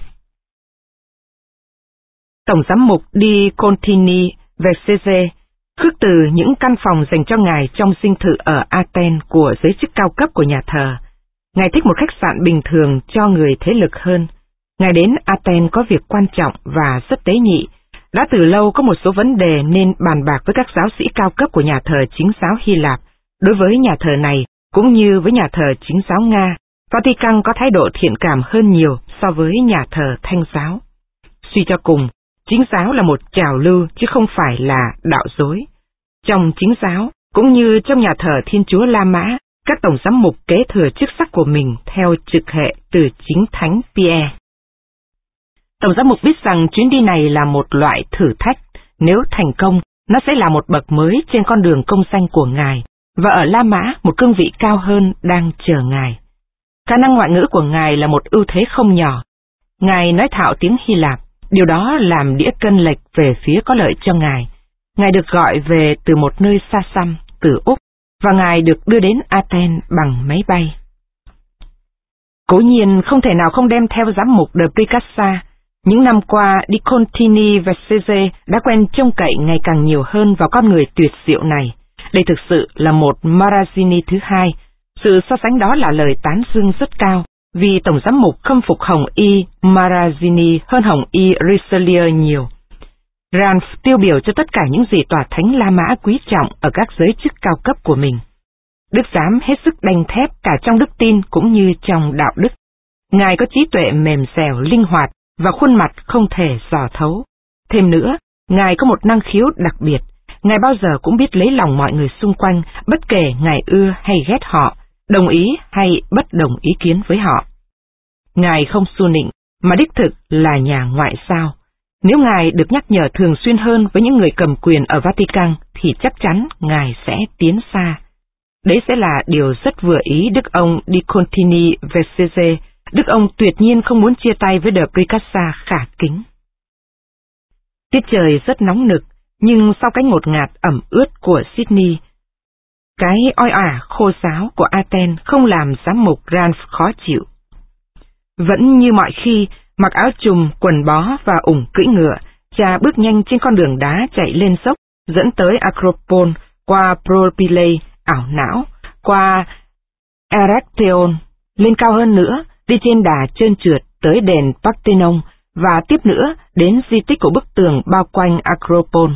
Tổng Giám mục Di Contini Vexeze khước từ những căn phòng dành cho Ngài trong dinh thự ở Athens của giới chức cao cấp của nhà thờ. Ngài thích một khách sạn bình thường cho người thế lực hơn. Ngài đến Athens có việc quan trọng và rất tế nhị. Đã từ lâu có một số vấn đề nên bàn bạc với các giáo sĩ cao cấp của nhà thờ Chính giáo Hy Lạp. Đối với nhà thờ này, cũng như với nhà thờ Chính giáo Nga, Vatican có thái độ thiện cảm hơn nhiều so với nhà thờ Thanh giáo. Suy cho cùng, Chính giáo là một trào lưu chứ không phải là đạo dối. Trong Chính giáo, cũng như trong nhà thờ Thiên Chúa La Mã, các tổng giám mục kế thừa chức sắc của mình theo trực hệ từ chính Thánh Pierre. Tổng giám mục biết rằng chuyến đi này là một loại thử thách. Nếu thành công, nó sẽ là một bậc mới trên con đường công danh của Ngài, và ở La Mã một cương vị cao hơn đang chờ Ngài. Khả năng ngoại ngữ của Ngài là một ưu thế không nhỏ. Ngài nói thạo tiếng Hy Lạp, điều đó làm đĩa cân lệch về phía có lợi cho Ngài. Ngài được gọi về từ một nơi xa xăm, từ Úc, và Ngài được đưa đến Athens bằng máy bay. Cố nhiên không thể nào không đem theo giám mục de Precassa. Những năm qua, Di Contini Vexeze đã quen trông cậy ngày càng nhiều hơn vào con người tuyệt diệu này. Đây thực sự là một Marazzini thứ hai. Sự so sánh đó là lời tán dương rất cao, vì Tổng giám mục khâm phục Hồng Y Marazzini hơn Hồng Y Richelieu nhiều. Ranf tiêu biểu cho tất cả những gì tòa thánh La Mã quý trọng ở các giới chức cao cấp của mình. Đức Giám hết sức đanh thép cả trong đức tin cũng như trong đạo đức. Ngài có trí tuệ mềm dẻo, linh hoạt và khuôn mặt không thể dò thấu. Thêm nữa, Ngài có một năng khiếu đặc biệt. Ngài bao giờ cũng biết lấy lòng mọi người xung quanh, bất kể Ngài ưa hay ghét họ, đồng ý hay bất đồng ý kiến với họ. Ngài không xu nịnh, mà đích thực là nhà ngoại giao. Nếu Ngài được nhắc nhở thường xuyên hơn với những người cầm quyền ở Vatican, thì chắc chắn Ngài sẽ tiến xa. Đấy sẽ là điều rất vừa ý Đức ông Di Contini Versese. Đức ông tuyệt nhiên không muốn chia tay với De Picassa khả kính. Tiết trời rất nóng nực, nhưng sau cái ngột ngạt ẩm ướt của Sydney, cái oi ả khô sáo của Athens không làm giám mục Ranf khó chịu. Vẫn như mọi khi, mặc áo trùm, quần bó và ủng cưỡi ngựa, cha bước nhanh trên con đường đá chạy lên dốc, dẫn tới Acropole, qua Propyle, ảo não, qua Erechtheion, lên cao hơn nữa, đi trên đà trơn trượt tới đền Parthenon, và tiếp nữa đến di tích của bức tường bao quanh Acropole.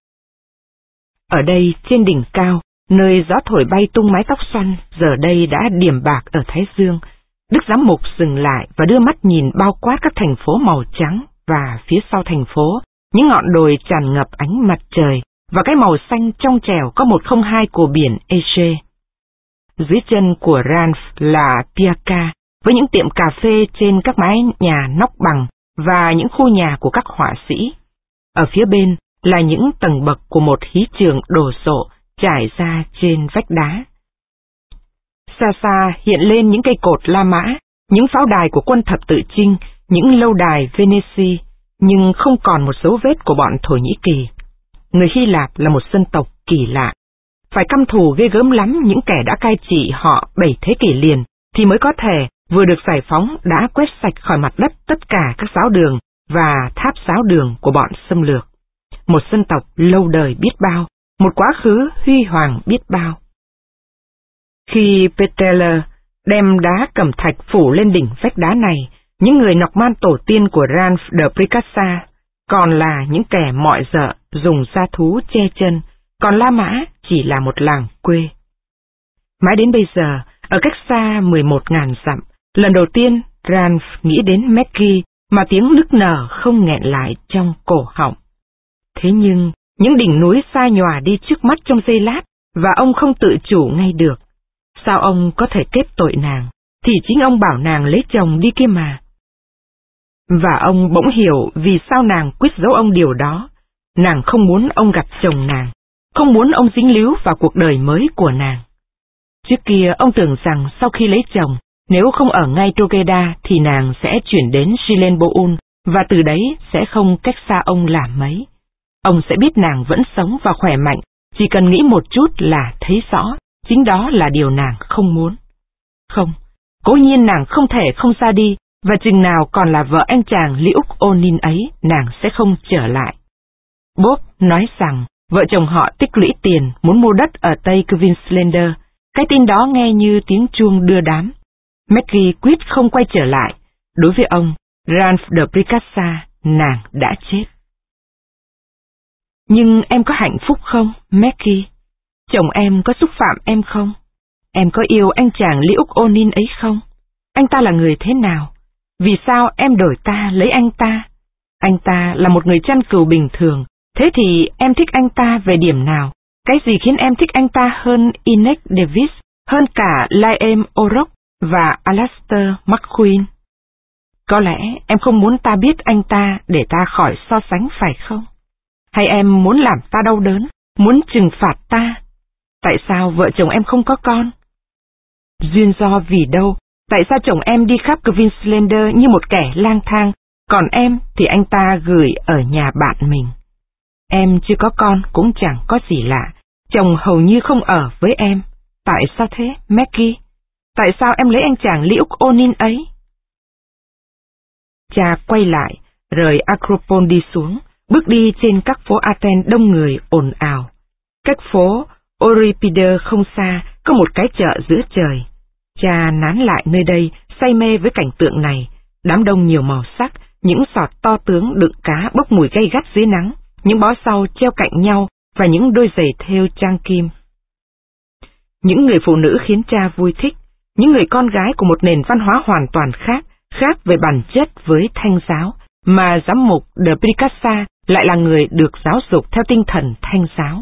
Ở đây, trên đỉnh cao, nơi gió thổi bay tung mái tóc xoăn, giờ đây đã điểm bạc ở Thái Dương, Đức giám mục dừng lại và đưa mắt nhìn bao quát các thành phố màu trắng, và phía sau thành phố, những ngọn đồi tràn ngập ánh mặt trời, và cái màu xanh trong trẻo có một không hai của biển Ege. Dưới chân của Ranf là Piaca, với những tiệm cà phê trên các mái nhà nóc bằng và những khu nhà của các họa sĩ. Ở phía bên là những tầng bậc của một hí trường đồ sộ trải ra trên vách đá. Xa xa hiện lên những cây cột La Mã, những pháo đài của quân thập tự chinh, những lâu đài Venice, nhưng không còn một dấu vết của bọn Thổ Nhĩ Kỳ. Người Hy Lạp là một dân tộc kỳ lạ. Phải căm thù ghê gớm lắm những kẻ đã cai trị họ bảy thế kỷ liền, thì mới có thể vừa được giải phóng đã quét sạch khỏi mặt đất tất cả các giáo đường và tháp giáo đường của bọn xâm lược. Một dân tộc lâu đời biết bao, một quá khứ huy hoàng biết bao. Khi Peteler đem đá cẩm thạch phủ lên đỉnh vách đá này, những người Norman tổ tiên của Ranf de Picassa còn là những kẻ mọi dợ dùng da thú che chân, còn La Mã chỉ là một làng quê. Mãi đến bây giờ, ở cách xa mười một nghìn dặm, lần đầu tiên Ranf nghĩ đến Maggie mà tiếng nức nở không nghẹn lại trong cổ họng. Thế nhưng, những đỉnh núi xa nhòa đi trước mắt trong giây lát, và ông không tự chủ ngay được. Sao ông có thể kết tội nàng, thì chính ông bảo nàng lấy chồng đi kia mà. Và ông bỗng hiểu vì sao nàng quyết giấu ông điều đó. Nàng không muốn ông gặp chồng nàng, không muốn ông dính líu vào cuộc đời mới của nàng. Trước kia ông tưởng rằng sau khi lấy chồng, nếu không ở ngay Drogheda thì nàng sẽ chuyển đến Gilenboul, và từ đấy sẽ không cách xa ông là mấy. Ông sẽ biết nàng vẫn sống và khỏe mạnh, chỉ cần nghĩ một chút là thấy rõ, chính đó là điều nàng không muốn. Không, cố nhiên nàng không thể không ra đi, và chừng nào còn là vợ anh chàng Liễu Onin ấy, nàng sẽ không trở lại. Bob nói rằng vợ chồng họ tích lũy tiền muốn mua đất ở Tây Queenslander. Cái tin đó nghe như tiếng chuông đưa đám. Maggie quyết không quay trở lại. Đối với ông, Ranf de Picassa, nàng đã chết. Nhưng em có hạnh phúc không, Maggie? Chồng em có xúc phạm em không? Em có yêu anh chàng Liễu Onin ấy không? Anh ta là người thế nào? Vì sao em đổi ta lấy anh ta? Anh ta là một người chăn cừu bình thường, thế thì em thích anh ta về điểm nào? Cái gì khiến em thích anh ta hơn Enoch Davis, hơn cả Liam O'Rourke và Alastair McQueen? Có lẽ em không muốn ta biết anh ta để ta khỏi so sánh phải không? Hay em muốn làm ta đau đớn, muốn trừng phạt ta? Tại sao vợ chồng em không có con? Duyên do vì đâu? Tại sao chồng em đi khắp Queenslander như một kẻ lang thang, còn em thì anh ta gửi ở nhà bạn mình? Em chưa có con cũng chẳng có gì lạ, chồng hầu như không ở với em. Tại sao thế, Maggie? Tại sao em lấy anh chàng Liễu Onin ấy? Cha quay lại, rời Acropole đi xuống, bước đi trên các phố Athens đông người ồn ào. Cách phố Euripides không xa, có một cái chợ giữa trời. Cha nán lại nơi đây, say mê với cảnh tượng này, đám đông nhiều màu sắc, những sọt to tướng đựng cá bốc mùi gay gắt dưới nắng, những bó rau treo cạnh nhau và những đôi giày thêu trang kim. Những người phụ nữ khiến cha vui thích, những người con gái của một nền văn hóa hoàn toàn khác, khác về bản chất với Thanh giáo, mà giám mục de Picassa lại là người được giáo dục theo tinh thần Thanh giáo.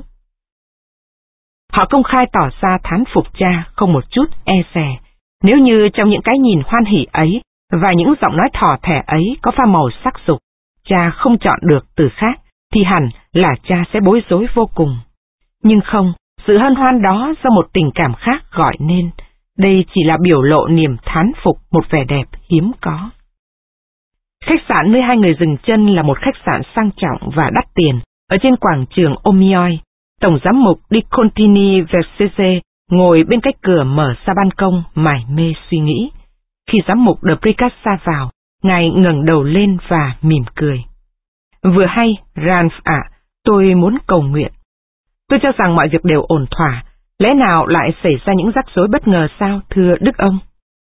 Họ công khai tỏ ra thán phục cha không một chút e dè. Nếu như trong những cái nhìn hoan hỉ ấy và những giọng nói thỏ thẻ ấy có pha màu sắc dục, cha không chọn được từ khác, thì hẳn là cha sẽ bối rối vô cùng. Nhưng không, sự hân hoan đó do một tình cảm khác gọi nên. Đây chỉ là biểu lộ niềm thán phục một vẻ đẹp hiếm có. Khách sạn nơi hai người dừng chân là một khách sạn sang trọng và đắt tiền, ở trên quảng trường Omioi. Tổng giám mục Di Contini Versese ngồi bên cái cửa mở ra ban công, mải mê suy nghĩ. Khi giám mục De Picassa vào, ngài ngẩng đầu lên và mỉm cười. Vừa hay, Ranf ạ, tôi muốn cầu nguyện. Tôi cho rằng mọi việc đều ổn thỏa, lẽ nào lại xảy ra những rắc rối bất ngờ sao, thưa Đức ông?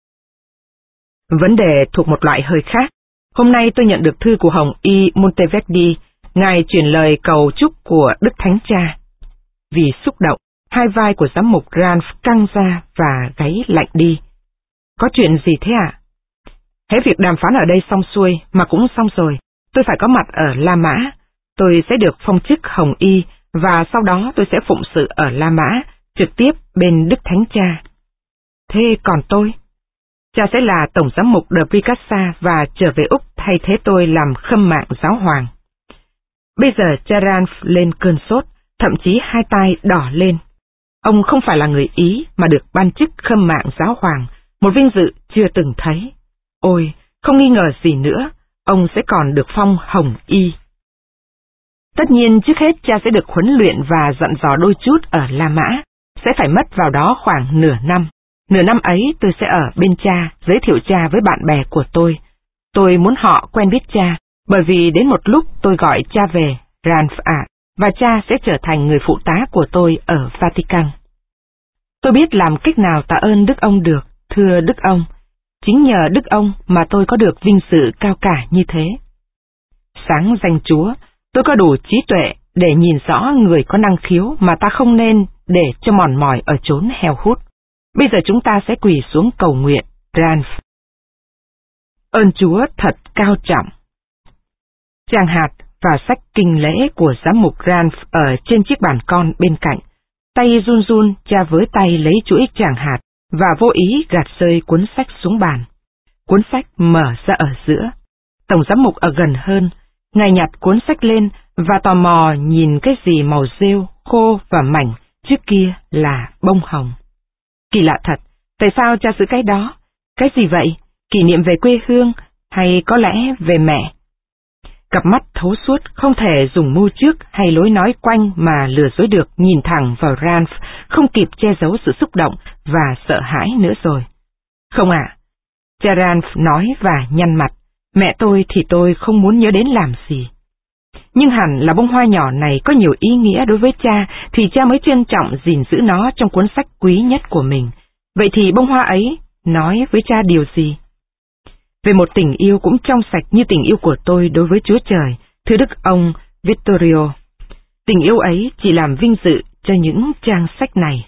Vấn đề thuộc một loại hơi khác. Hôm nay tôi nhận được thư của Hồng Y Monteverdi, ngài chuyển lời cầu chúc của Đức Thánh Cha. Vì xúc động, hai vai của giám mục Ranf căng ra và gáy lạnh đi. Có chuyện gì thế ạ? À? Hễ việc đàm phán ở đây xong xuôi, mà cũng xong rồi, tôi phải có mặt ở La Mã. Tôi sẽ được phong chức Hồng Y, và sau đó tôi sẽ phụng sự ở La Mã, trực tiếp bên Đức Thánh Cha. Thế còn tôi? Cha sẽ là Tổng giám mục De Picassa và trở về Úc thay thế tôi làm khâm mạng giáo hoàng. Bây giờ cha Ranf lên cơn sốt, thậm chí hai tay đỏ lên. Ông không phải là người Ý mà được ban chức khâm mạng giáo hoàng, một vinh dự chưa từng thấy. Ôi, không nghi ngờ gì nữa, ông sẽ còn được phong Hồng Y. Tất nhiên trước hết cha sẽ được huấn luyện và dặn dò đôi chút ở La Mã, sẽ phải mất vào đó khoảng nửa năm. Nửa năm ấy tôi sẽ ở bên cha, giới thiệu cha với bạn bè của tôi. Tôi muốn họ quen biết cha, bởi vì đến một lúc tôi gọi cha về, Ranf ạ, và cha sẽ trở thành người phụ tá của tôi ở Vatican. Tôi biết làm cách nào tạ ơn Đức ông được, thưa Đức ông. Chính nhờ Đức ông mà tôi có được vinh dự cao cả như thế. Sáng danh Chúa, tôi có đủ trí tuệ để nhìn rõ người có năng khiếu mà ta không nên để cho mòn mỏi ở chốn heo hút. Bây giờ chúng ta sẽ quỳ xuống cầu nguyện, Ranf. Ơn Chúa thật cao trọng. Tràng hạt và sách kinh lễ của giám mục Ranf ở trên chiếc bàn con bên cạnh. Tay run run, cha với tay lấy chuỗi tràng hạt và vô ý gạt rơi cuốn sách xuống bàn. Cuốn sách mở ra ở giữa. Tổng giám mục ở gần hơn, ngài nhặt cuốn sách lên và tò mò nhìn cái gì màu rêu, khô và mảnh, trước kia là bông hồng. Kỳ lạ thật, tại sao cha giữ cái đó? Cái gì vậy? Kỷ niệm về quê hương, hay có lẽ về mẹ? Cặp mắt thấu suốt không thể dùng mưu trước hay lối nói quanh mà lừa dối được, nhìn thẳng vào Ranf, không kịp che giấu sự xúc động và sợ hãi nữa rồi. Không ạ, à, cha Ranf nói và nhăn mặt, mẹ tôi thì tôi không muốn nhớ đến làm gì. Nhưng hẳn là bông hoa nhỏ này có nhiều ý nghĩa đối với cha, thì cha mới trân trọng gìn giữ nó trong cuốn sách quý nhất của mình. Vậy thì bông hoa ấy nói với cha điều gì? Về một tình yêu cũng trong sạch như tình yêu của tôi đối với Chúa Trời, thưa Đức ông Vittorio. Tình yêu ấy chỉ làm vinh dự cho những trang sách này.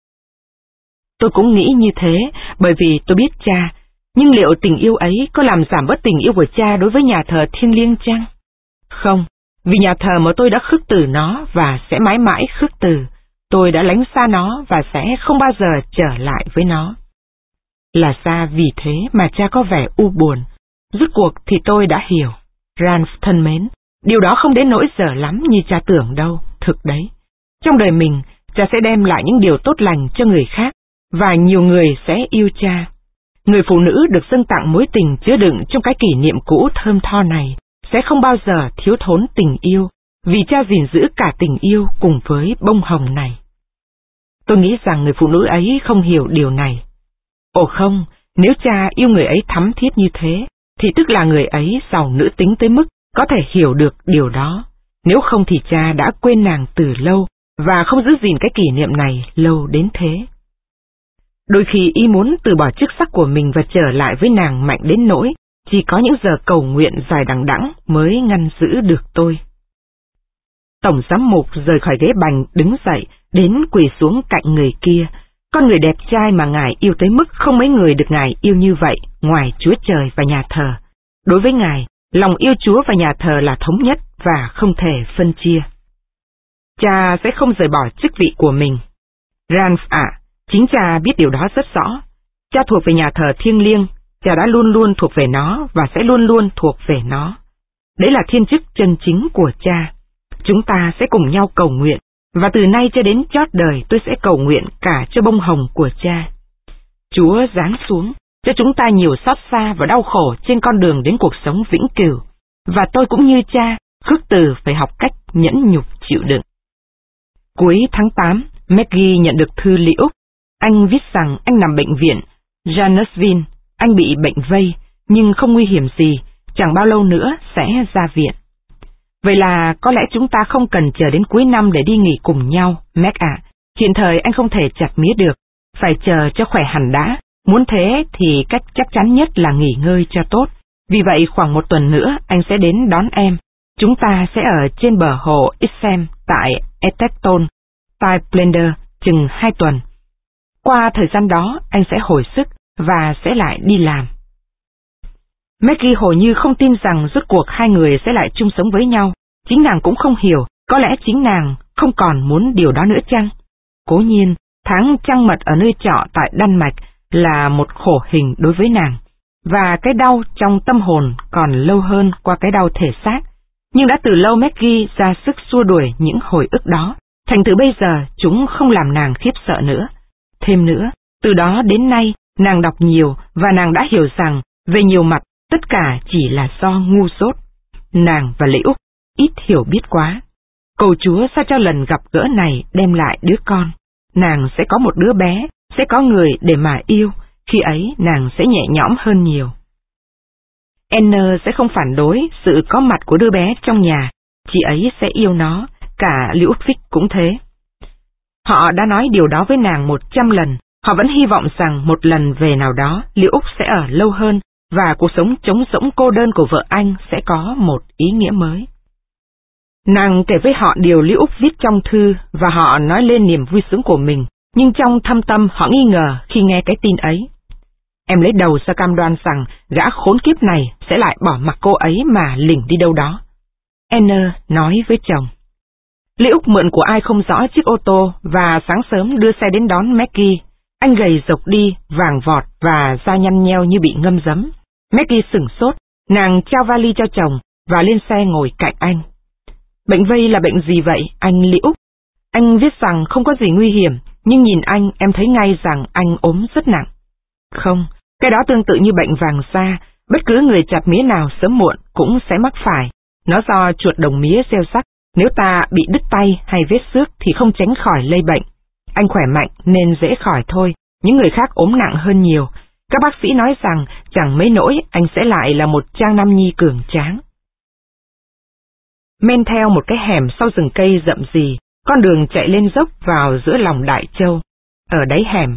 Tôi cũng nghĩ như thế, bởi vì tôi biết cha, nhưng liệu tình yêu ấy có làm giảm bớt tình yêu của cha đối với nhà thờ thiêng liêng chăng? Không, vì nhà thờ mà tôi đã khước từ nó và sẽ mãi mãi khước từ, tôi đã lánh xa nó và sẽ không bao giờ trở lại với nó. Là ra vì thế mà cha có vẻ u buồn. Rốt cuộc thì tôi đã hiểu. Ranf thân mến, điều đó không đến nỗi dở lắm như cha tưởng đâu, thực đấy. Trong đời mình, cha sẽ đem lại những điều tốt lành cho người khác, và nhiều người sẽ yêu cha. Người phụ nữ được dâng tặng mối tình chứa đựng trong cái kỷ niệm cũ thơm tho này, sẽ không bao giờ thiếu thốn tình yêu, vì cha gìn giữ cả tình yêu cùng với bông hồng này. Tôi nghĩ rằng người phụ nữ ấy không hiểu điều này. Ồ không, nếu cha yêu người ấy thắm thiết như thế, thì tức là người ấy giàu nữ tính tới mức có thể hiểu được điều đó. Nếu không thì cha đã quên nàng từ lâu, và không giữ gìn cái kỷ niệm này lâu đến thế. Đôi khi ý muốn từ bỏ chức sắc của mình và trở lại với nàng mạnh đến nỗi, chỉ có những giờ cầu nguyện dài đằng đẵng mới ngăn giữ được tôi. Tổng giám mục rời khỏi ghế bành đứng dậy, đến quỳ xuống cạnh người kia, con người đẹp trai mà ngài yêu tới mức không mấy người được ngài yêu như vậy, ngoài Chúa Trời và nhà thờ. Đối với ngài, Lòng yêu Chúa và nhà thờ là thống nhất và không thể phân chia. Cha sẽ không rời bỏ chức vị của mình. Ralph ạ, chính cha biết điều đó rất rõ. Cha thuộc về nhà thờ thiêng liêng, cha đã luôn luôn thuộc về nó và sẽ luôn luôn thuộc về nó. Đấy là thiên chức chân chính của cha. Chúng ta sẽ cùng nhau cầu nguyện, và từ nay cho đến chót đời tôi sẽ cầu nguyện cả cho bông hồng của cha. Chúa giáng xuống, cho chúng ta nhiều xót xa và đau khổ trên con đường đến cuộc sống vĩnh cửu, và tôi cũng như cha, khước từ phải học cách nhẫn nhục chịu đựng. Cuối tháng tám, Maggie nhận được thư Lý Úc. Anh viết rằng anh nằm bệnh viện Janesville, anh bị bệnh vây, nhưng không nguy hiểm gì, chẳng bao lâu nữa sẽ ra viện. Vậy là có lẽ chúng ta không cần chờ đến cuối năm để đi nghỉ cùng nhau, Meg ạ. Hiện thời anh không thể chặt mía được, phải chờ cho khỏe hẳn đã. Muốn thế thì cách chắc chắn nhất là nghỉ ngơi cho tốt. Vì vậy khoảng một tuần nữa anh sẽ đến đón em. Chúng ta sẽ ở trên bờ hồ Ixem tại Eteton, tại Blender, chừng hai tuần. Qua thời gian đó anh sẽ hồi sức và sẽ lại đi làm. Maggie hầu như không tin rằng rốt cuộc hai người sẽ lại chung sống với nhau. Chính nàng cũng không hiểu, có lẽ chính nàng không còn muốn điều đó nữa chăng? Cố nhiên, tháng trăng mật ở nơi trọ tại Đan Mạch là một khổ hình đối với nàng, và cái đau trong tâm hồn còn lâu hơn qua cái đau thể xác. Nhưng đã từ lâu Maggie ra sức xua đuổi những hồi ức đó, thành thử bây giờ chúng không làm nàng khiếp sợ nữa. Thêm nữa, từ đó đến nay, nàng đọc nhiều và nàng đã hiểu rằng, về nhiều mặt, tất cả chỉ là do ngu dốt. Nàng và Lễ Úc ít hiểu biết quá. Cầu Chúa sao cho lần gặp gỡ này đem lại đứa con. Nàng sẽ có một đứa bé, sẽ có người để mà yêu, khi ấy nàng sẽ nhẹ nhõm hơn nhiều. Anne sẽ không phản đối sự có mặt của đứa bé trong nhà, chị ấy sẽ yêu nó, cả Ludwig cũng thế. Họ đã nói điều đó với nàng một trăm lần, họ vẫn hy vọng rằng một lần về nào đó, Liễu sẽ ở lâu hơn, và cuộc sống trống rỗng cô đơn của vợ anh sẽ có một ý nghĩa mới. Nàng kể với họ điều Liễu viết trong thư, và họ nói lên niềm vui sướng của mình, nhưng trong thâm tâm họ nghi ngờ khi nghe cái tin ấy. Em lấy đầu ra cam đoan rằng gã khốn kiếp này sẽ lại bỏ mặc cô ấy mà lỉnh đi đâu đó. Anne nói với chồng. Liễu mượn của ai không rõ chiếc ô tô và sáng sớm đưa xe đến đón Maggie. Anh gầy rộc đi, vàng vọt và da nhăn nheo như bị ngâm giấm. Maggie sửng sốt, nàng trao vali cho chồng và lên xe ngồi cạnh anh. Bệnh vây là bệnh gì vậy, anh Liễu? Anh viết rằng không có gì nguy hiểm, nhưng nhìn anh em thấy ngay rằng anh ốm rất nặng. Không, cái đó tương tự như bệnh vàng da, bất cứ người chặt mía nào sớm muộn cũng sẽ mắc phải. Nó do chuột đồng mía gieo sắc, nếu ta bị đứt tay hay vết xước thì không tránh khỏi lây bệnh. Anh khỏe mạnh nên dễ khỏi thôi, những người khác ốm nặng hơn nhiều. Các bác sĩ nói rằng chẳng mấy nỗi anh sẽ lại là một trang nam nhi cường tráng. Men theo một cái hẻm sau rừng cây rậm rì, con đường chạy lên dốc vào giữa lòng Đại Châu. Ở đáy hẻm,